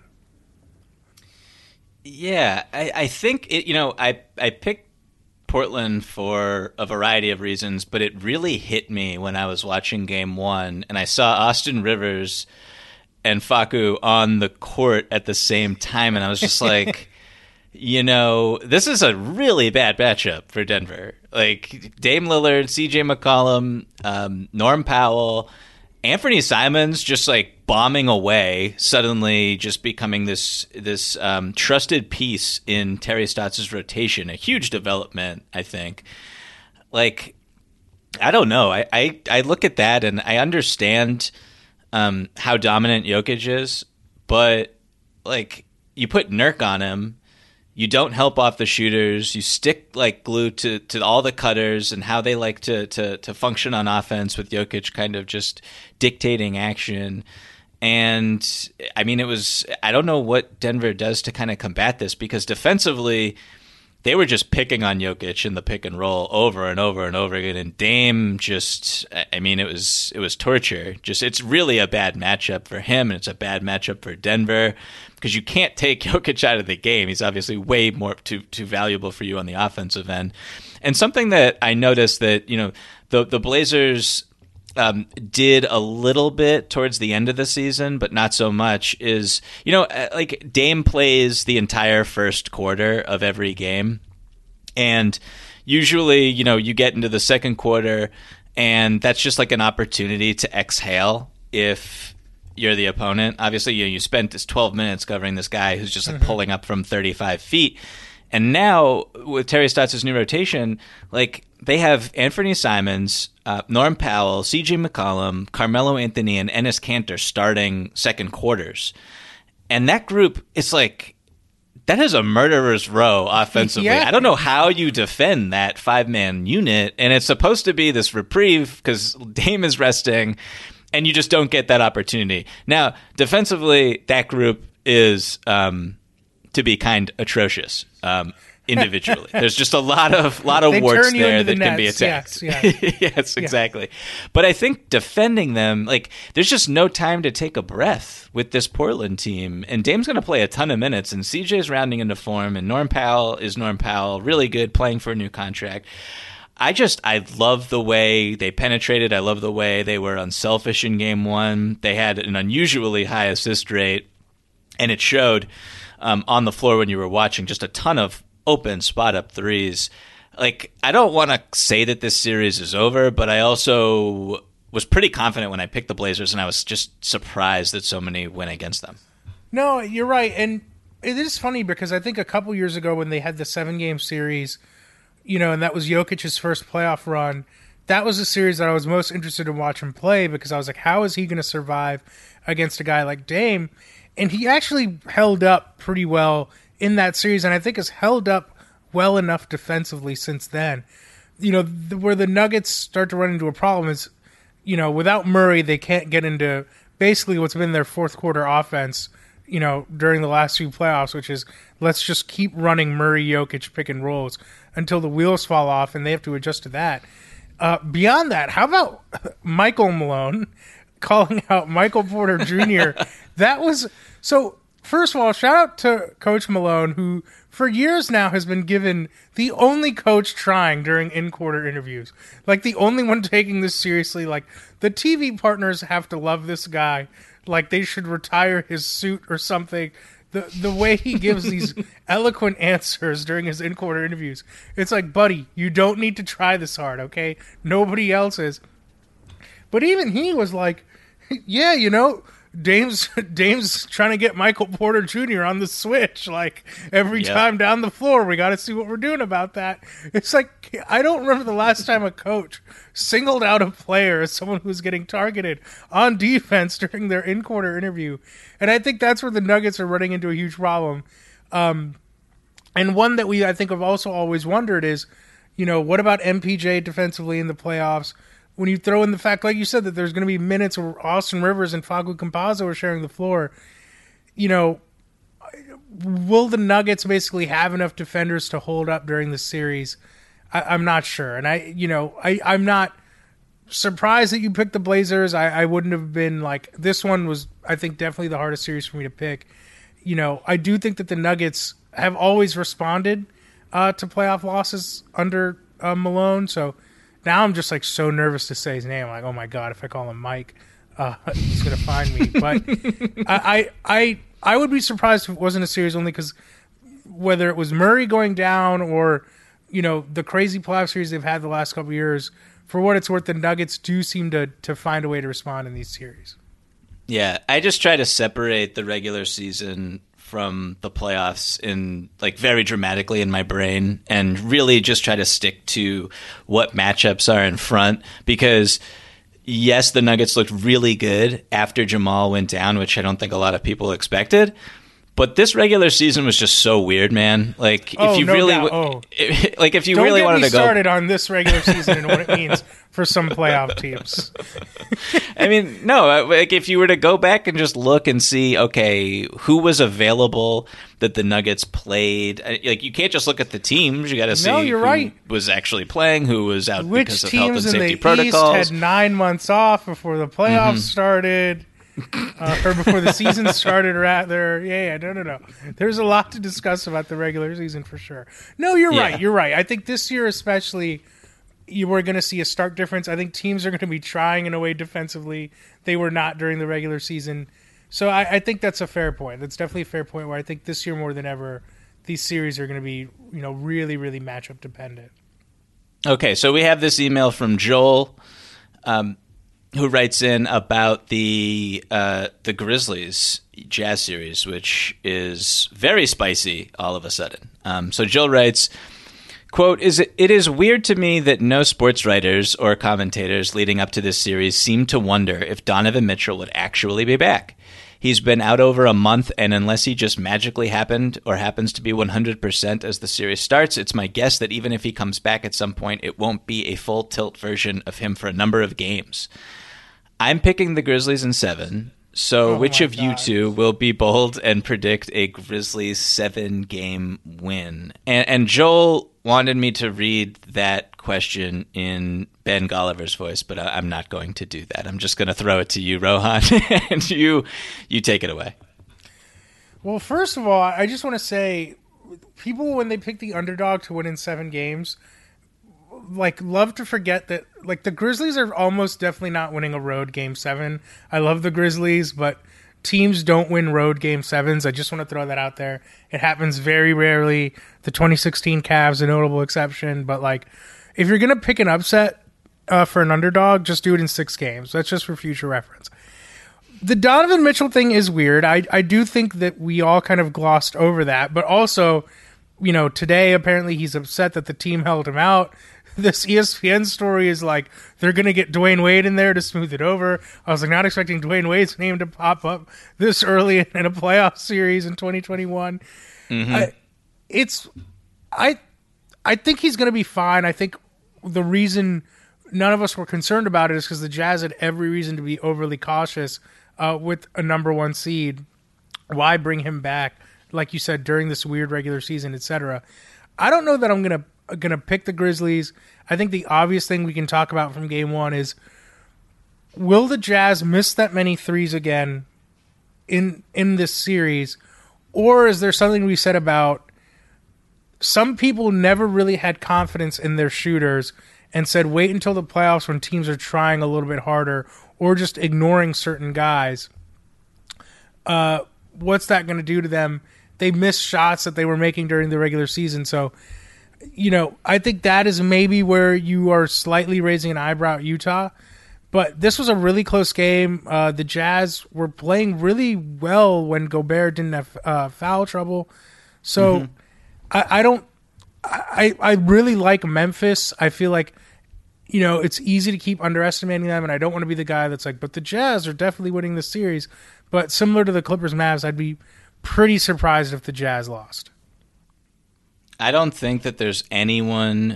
A: Yeah, I, I think, it, you know, I, I picked Portland for a variety of reasons, but it really hit me when I was watching game one and I saw Austin Rivers and Facu on the court at the same time, and I was just like, you know, this is a really bad matchup for Denver. Like, Dame Lillard, C J McCollum, um, Norm Powell, Anthony Simons just, like, bombing away, suddenly just becoming this this um, trusted piece in Terry Stotts' rotation. A huge development, I think. Like, I don't know. I, I, I look at that and I understand um, how dominant Jokic is, but, like, you put Nurk on him, you don't help off the shooters. You stick like glue to, to all the cutters and how they like to, to, to function on offense with Jokic kind of just dictating action. And I mean, it was, I don't know what Denver does to kind of combat this because defensively, they were just picking on Jokic in the pick and roll over and over and over again. And Dame just, I mean, it was it was torture. Just it's really a bad matchup for him, and it's a bad matchup for Denver because you can't take Jokic out of the game. He's obviously way more too too valuable for you on the offensive end. And something that I noticed that, you know, the the Blazers Um, did a little bit towards the end of the season, but not so much, is, you know, like Dame plays the entire first quarter of every game. And usually, you know, you get into the second quarter and that's just like an opportunity to exhale if you're the opponent. Obviously, you know, you spent this twelve minutes covering this guy who's just like mm-hmm. pulling up from thirty-five feet. And now with Terry Stotts' new rotation, like they have Anthony Simons, uh, Norm Powell, C J McCollum, Carmelo Anthony, and Enes Kanter starting second quarters. And that group, it's like, that is a murderer's row offensively.
B: Yeah.
A: I don't know how you defend that five-man unit, and it's supposed to be this reprieve because Dame is resting, and you just don't get that opportunity. Now, defensively, that group is, um, to be kind, atrocious. Um, individually, there's just a lot of lot of
B: They
A: warts
B: turn you
A: there
B: into
A: that
B: the
A: can be
B: Nets.
A: attacked.
B: Yes, yeah.
A: yes, exactly. But I think defending them, like, there's just no time to take a breath with this Portland team. And Dame's going to play a ton of minutes, and C J's rounding into form, and Norm Powell is Norm Powell, really good, playing for a new contract. I just, I love the way they penetrated. I love the way they were unselfish in game one. They had an unusually high assist rate, and it showed um, on the floor when you were watching, just a ton of open spot up threes. Like, I don't want to say that this series is over, but I also was pretty confident when I picked the Blazers, and I was just surprised that so many went against them.
B: No, you're right. And it is funny because I think a couple years ago when they had the seven-game series, you know, and that was Jokic's first playoff run, that was a series that I was most interested in watching play because I was like, how is he going to survive against a guy like Dame? And he actually held up pretty well in that series, and I think has held up well enough defensively since then. You know, the, where the Nuggets start to run into a problem is, you know, without Murray, they can't get into basically what's been their fourth quarter offense, you know, during the last few playoffs, which is let's just keep running Murray, Jokic pick and rolls until the wheels fall off, and they have to adjust to that. Uh, beyond that, how about Michael Malone calling out Michael Porter Junior? That was so. First of all, shout out to Coach Malone, who for years now has been given the only coach trying during in-quarter interviews. Like, the only one taking this seriously. Like, the T V partners have to love this guy. Like, they should retire his suit or something. The the way he gives these eloquent answers during his in-quarter interviews. It's like, buddy, you don't need to try this hard, okay? Nobody else is. But even he was like, yeah, you know, Dame's Dame's trying to get Michael Porter Junior on the switch. Like, every
A: yeah.
B: time down the floor, we got to see what we're doing about that. It's like, I don't remember the last time a coach singled out a player as someone who was getting targeted on defense during their in-quarter interview. And I think that's where the Nuggets are running into a huge problem. Um, and one that we, I think, have also always wondered is, you know, what about M P J defensively in the playoffs? When you throw in the fact, like you said, that there's going to be minutes where Austin Rivers and Facu Campazzo are sharing the floor, you know, will the Nuggets basically have enough defenders to hold up during the series? I, I'm not sure. And I, you know, I, I'm not surprised that you picked the Blazers. I, I wouldn't have been like, this one was, I think, definitely the hardest series for me to pick. You know, I do think that the Nuggets have always responded uh, to playoff losses under uh, Malone. So now I'm just like so nervous to say his name. I'm like, oh my God, if I call him Mike, uh, he's going to find me. But I, I, I, I would be surprised if it wasn't a series, only because whether it was Murray going down or, you know, the crazy playoff series they've had the last couple of years, for what it's worth, the Nuggets do seem to, to find a way to respond in these series.
A: Yeah, I just try to separate the regular season from the playoffs in like very dramatically in my brain and really just try to stick to what matchups are in front, because yes, the Nuggets looked really good after Jamal went down, which I don't think a lot of people expected. But this regular season was just so weird, man. Like, if
B: oh,
A: you
B: no
A: really,
B: doubt.
A: w-
B: oh.
A: like if you
B: Don't
A: really
B: get
A: wanted
B: me
A: to go
B: started on this regular season and what it means for some playoff teams.
A: I mean, no, like if you were to go back and just look and see, okay, who was available that the Nuggets played. Like, you can't just look at the teams. You got to see
B: no, you're
A: who
B: right.
A: was actually playing, who was out
B: Which
A: because of health and
B: teams in
A: safety
B: the
A: protocols.
B: East had nine months off before the playoffs
A: Mm-hmm.
B: started. uh, or before the season started, rather. Yeah, yeah, no, no, no. There's a lot to discuss about the regular season for sure. No, you're
A: Yeah.
B: right. You're right. I think this year especially, you were going to see a stark difference. I think teams are going to be trying in a way defensively they were not during the regular season. So I, I think that's a fair point. That's definitely a fair point where I think this year more than ever, these series are going to be, you know, really, really matchup dependent.
A: Okay, so we have this email from Joel, um, who writes in about the uh, the Grizzlies Jazz series, which is very spicy all of a sudden. Um, so Joel writes, Quote, is it, it is weird to me that no sports writers or commentators leading up to this series seem to wonder if Donovan Mitchell would actually be back. He's been out over a month, and unless he just magically happened or happens to be one hundred percent as the series starts, it's my guess that even if he comes back at some point, it won't be a full tilt version of him for a number of games. I'm picking the Grizzlies in seven. So
B: oh
A: which of
B: God.
A: you two will be bold and predict a Grizzlies seven-game win? And, and Joel wanted me to read that question in Ben Golliver's voice, but I, I'm not going to do that. I'm just going to throw it to you, Rohan, and you you take it away.
B: Well, first of all, I just want to say, people, when they pick the underdog to win in seven games, like, love to forget that, like, the Grizzlies are almost definitely not winning a road game seven. I love the Grizzlies, but teams don't win road game sevens. I just want to throw that out there. It happens very rarely. The twenty sixteen Cavs, a notable exception, but, like, if you're going to pick an upset uh, for an underdog, just do it in six games. That's just for future reference. The Donovan Mitchell thing is weird. I, I do think that we all kind of glossed over that, but also, you know, today apparently he's upset that the team held him out. This E S P N story is like, they're going to get Dwayne Wade in there to smooth it over. I was like not expecting Dwayne Wade's name to pop up this early in a playoff series in twenty twenty-one. Mm-hmm. I, it's, I, I think he's going to be fine. I think the reason none of us were concerned about it is because the Jazz had every reason to be overly cautious uh, with a number one seed. Why bring him back, like you said, during this weird regular season, et cetera. I don't know that I'm going to going to pick the Grizzlies. I think the obvious thing we can talk about from game one is, will the Jazz miss that many threes again in in this series? Or is there something we said about some people never really had confidence in their shooters and said wait until the playoffs when teams are trying a little bit harder or just ignoring certain guys? Uh, what's that going to do to them? They missed shots that they were making during the regular season, so you know, I think that is maybe where you are slightly raising an eyebrow at Utah. But this was a really close game. Uh, the Jazz were playing really well when Gobert didn't have uh, foul trouble. So mm-hmm. I, I don't I, I really like Memphis. I feel like, you know, it's easy to keep underestimating them, and I don't want to be the guy that's like, but the Jazz are definitely winning this series. But similar to the Clippers Mavs, I'd be pretty surprised if the Jazz lost.
A: I don't think that there's anyone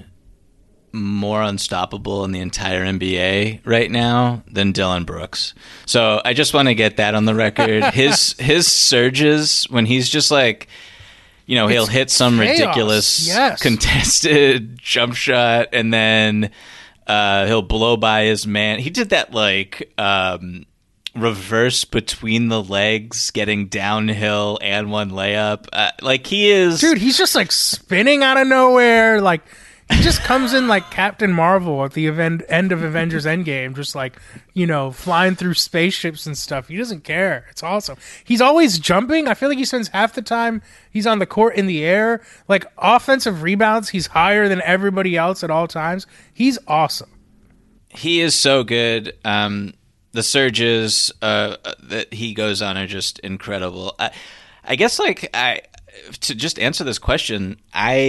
A: more unstoppable in the entire N B A right now than Dillon Brooks. So I just want to get that on the record. His his surges when he's just like, you know, he'll
B: it's
A: hit some
B: chaos.
A: ridiculous
B: yes.
A: contested jump shot, and then uh, he'll blow by his man. He did that like um, reverse between the legs, getting downhill and one layup. Uh, like he is,
B: dude. He's just like spinning out of nowhere. Like he just comes in like Captain Marvel at the event, end of Avengers Endgame, just like, you know, flying through spaceships and stuff. He doesn't care. It's awesome. He's always jumping. I feel like he spends half the time he's on the court in the air. Like offensive rebounds, he's higher than everybody else at all times. He's awesome.
A: He is so good. Um, The surges uh, that he goes on are just incredible. I, I guess, like, I to just answer this question,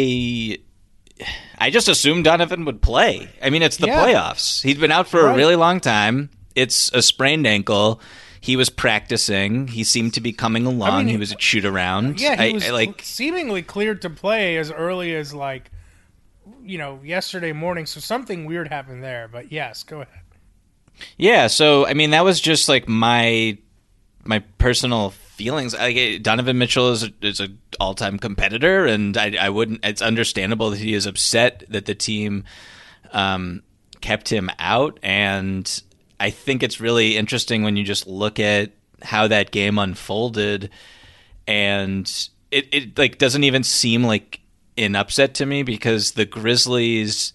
A: I I just assumed Donovan would play. I mean, it's the yeah. playoffs. He's been out for right. a really long time. It's a sprained ankle. He was practicing. He seemed to be coming along. I mean, he, he was at shoot around.
B: Yeah, he
A: I,
B: was
A: I, like
B: seemingly cleared to play as early as like, you know, yesterday morning. So something weird happened there. But yes, go ahead.
A: Yeah, so I mean that was just like my my personal feelings. I, Donovan Mitchell is a, is a all time competitor, and I, I wouldn't. It's understandable that he is upset that the team um, kept him out, and I think it's really interesting when you just look at how that game unfolded, and it it like doesn't even seem like an upset to me because the Grizzlies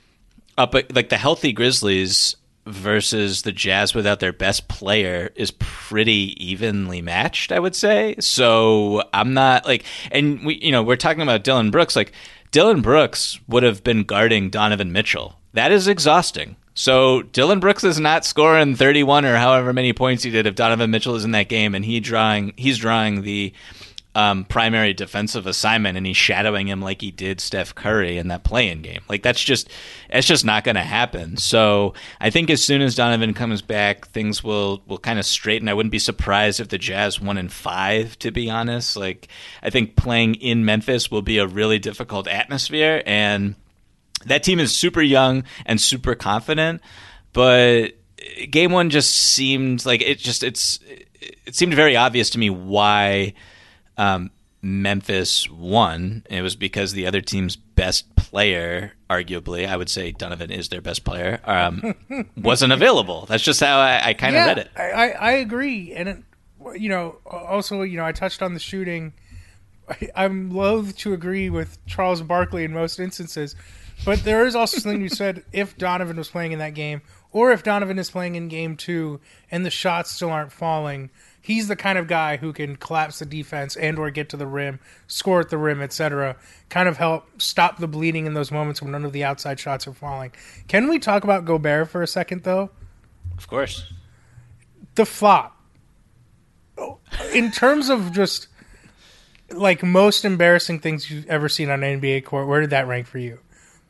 A: up like the healthy Grizzlies versus the Jazz without their best player is pretty evenly matched, I would say. So I'm not like, and we, you know, we're talking about Dillon Brooks. Like Dillon Brooks would have been guarding Donovan Mitchell. That is exhausting. So Dillon Brooks is not scoring thirty-one or however many points he did if Donovan Mitchell is in that game, and he drawing, he's drawing the um, primary defensive assignment, and he's shadowing him like he did Steph Curry in that play-in game. Like that's just it's just not going to happen. So I think as soon as Donovan comes back, things will will kind of straighten. I wouldn't be surprised if the Jazz won in five. To be honest, like I think playing in Memphis will be a really difficult atmosphere, and that team is super young and super confident, but game one just seemed like it just it's it seemed very obvious to me why um, Memphis won. It was because the other team's best player, arguably, I would say Donovan is their best player, um, wasn't available. That's just how I, I kind of
B: yeah,
A: read it.
B: I, I agree. And, it, you know, also, you know, I touched on the shooting. I, I'm loath to agree with Charles Barkley in most instances, but there is also something you said if Donovan was playing in that game, or if Donovan is playing in game two and the shots still aren't falling, he's the kind of guy who can collapse the defense and or get to the rim, score at the rim, et cetera, kind of help stop the bleeding in those moments when none of the outside shots are falling. Can we talk about Gobert for a second, though?
A: Of course.
B: The flop. In terms of just, like, most embarrassing things you've ever seen on an N B A court, where did that rank for you?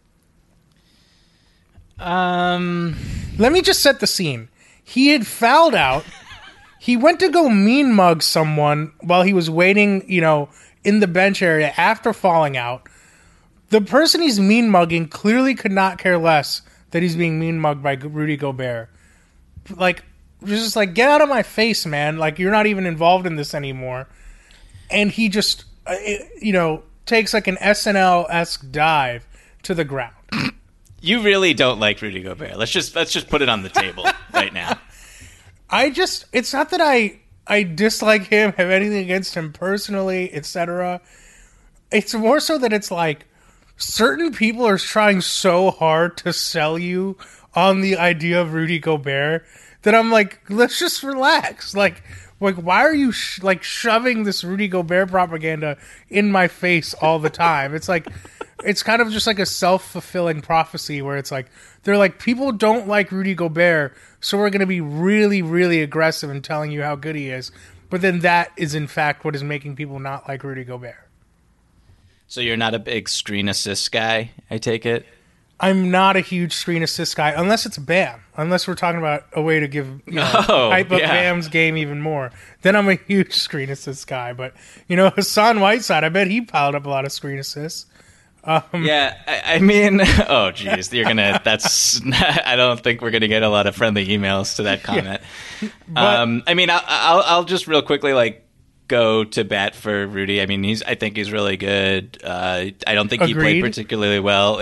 A: Um,
B: Let me just set the scene. He had fouled out. He went to go mean mug someone while he was waiting, you know, in the bench area after falling out. The person he's mean mugging clearly could not care less that he's being mean mugged by Rudy Gobert. Like, just like, get out of my face, man. Like, you're not even involved in this anymore. And he just, uh, you know, takes like an S N L-esque dive to the ground.
A: You really don't like Rudy Gobert. Let's just let's just put it on the table right now.
B: I just, it's not that I I dislike him, have anything against him personally, et cetera. It's more so that it's like certain people are trying so hard to sell you on the idea of Rudy Gobert that I'm like, let's just relax. Like, like why are you sh- like shoving this Rudy Gobert propaganda in my face all the time? It's like, it's kind of just like a self-fulfilling prophecy where it's like, they're like, people don't like Rudy Gobert, so we're going to be really, really aggressive in telling you how good he is. But then that is, in fact, what is making people not like Rudy Gobert.
A: So you're not a big screen assist guy, I take it?
B: I'm not a huge screen assist guy, unless it's Bam. Unless we're talking about a way to give, you know,
A: oh,
B: hype up
A: yeah.
B: Bam's game even more. Then I'm a huge screen assist guy. But, you know, Hassan Whiteside, I bet he piled up a lot of screen assists.
A: Um, yeah, I, I mean, oh, geez, you're gonna. That's. I don't think we're gonna get a lot of friendly emails to that comment. Yeah. But, um, I mean, I'll, I'll, I'll just real quickly like go to bat for Rudy. I mean, he's. I think he's really good. Uh, I don't think
B: Agreed.
A: he played particularly well.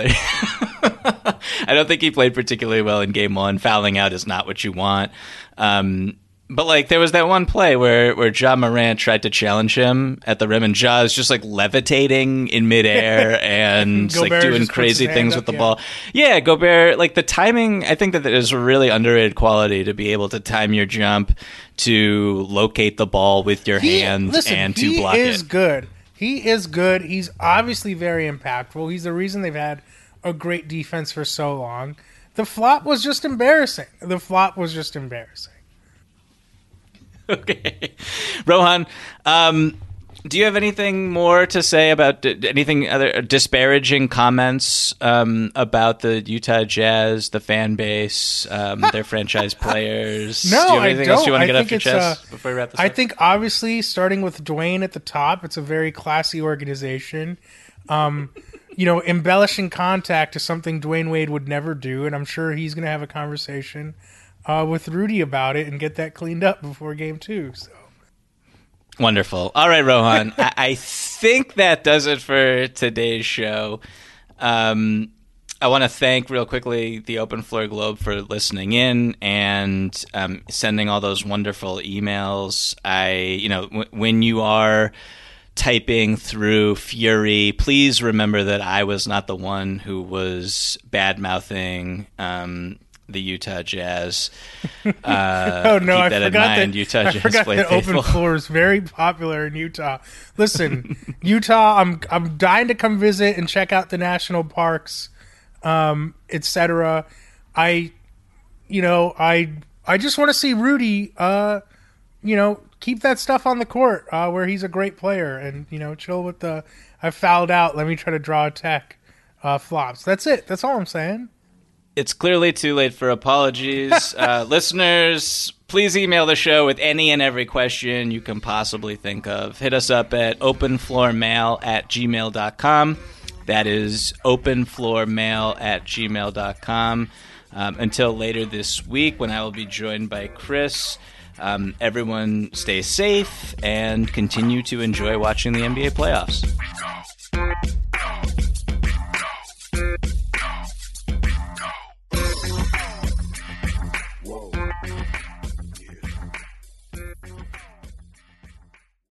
A: I don't think he played particularly well in game one. Fouling out is not what you want. Um, But, like, there was that one play where, where Ja Morant tried to challenge him at the rim, and Ja is just, like, levitating in midair and, like, doing crazy things up, with the yeah. ball. Yeah, Gobert, like, the timing, I think that there's a really underrated quality to be able to time your jump, to locate the ball with your
B: he,
A: hand,
B: listen,
A: and to block
B: it.
A: He
B: is good. He is good. He's obviously very impactful. He's the reason they've had a great defense for so long. The flop was just embarrassing. The flop was just embarrassing.
A: Okay. Rohan, um, do you have anything more to say about d- anything other disparaging comments um, about the Utah Jazz, the fan base, um, their franchise players?
B: No,
A: do you have anything
B: I don't.
A: else you want to
B: I
A: get off your chest
B: uh,
A: before we wrap this
B: I
A: up?
B: think obviously starting with Dwayne at the top, it's a very classy organization. Um, you know, embellishing contact is something Dwayne Wade would never do, and I'm sure he's going to have a conversation Uh, with Rudy about it and get that cleaned up before game two. So
A: wonderful. All right, Rohan. I-, I think that does it for today's show. Um, I want to thank real quickly the Open Floor Globe for listening in and um, sending all those wonderful emails. I, you know, w- when you are typing through Fury, please remember that I was not the one who was bad-mouthing um the Utah Jazz. Uh,
B: oh no,
A: keep
B: I
A: that
B: forgot
A: in mind.
B: that.
A: Utah
B: I
A: Jazz
B: forgot
A: play
B: that
A: faithful.
B: Open Floor is very popular in Utah. Listen, Utah, I'm I'm dying to come visit and check out the national parks, um, et cetera. I, you know, I I just want to see Rudy, uh, you know, keep that stuff on the court uh, where he's a great player, and you know, chill with the I fouled out. Let me try to draw a tech uh, flops. That's it. That's all I'm saying.
A: It's clearly too late for apologies. uh, listeners, please email the show with any and every question you can possibly think of. Hit us up at openfloormail at gmail dot com. That is openfloormail at gmail dot com. Um, until later this week when I will be joined by Chris, um, everyone stay safe and continue to enjoy watching the N B A playoffs.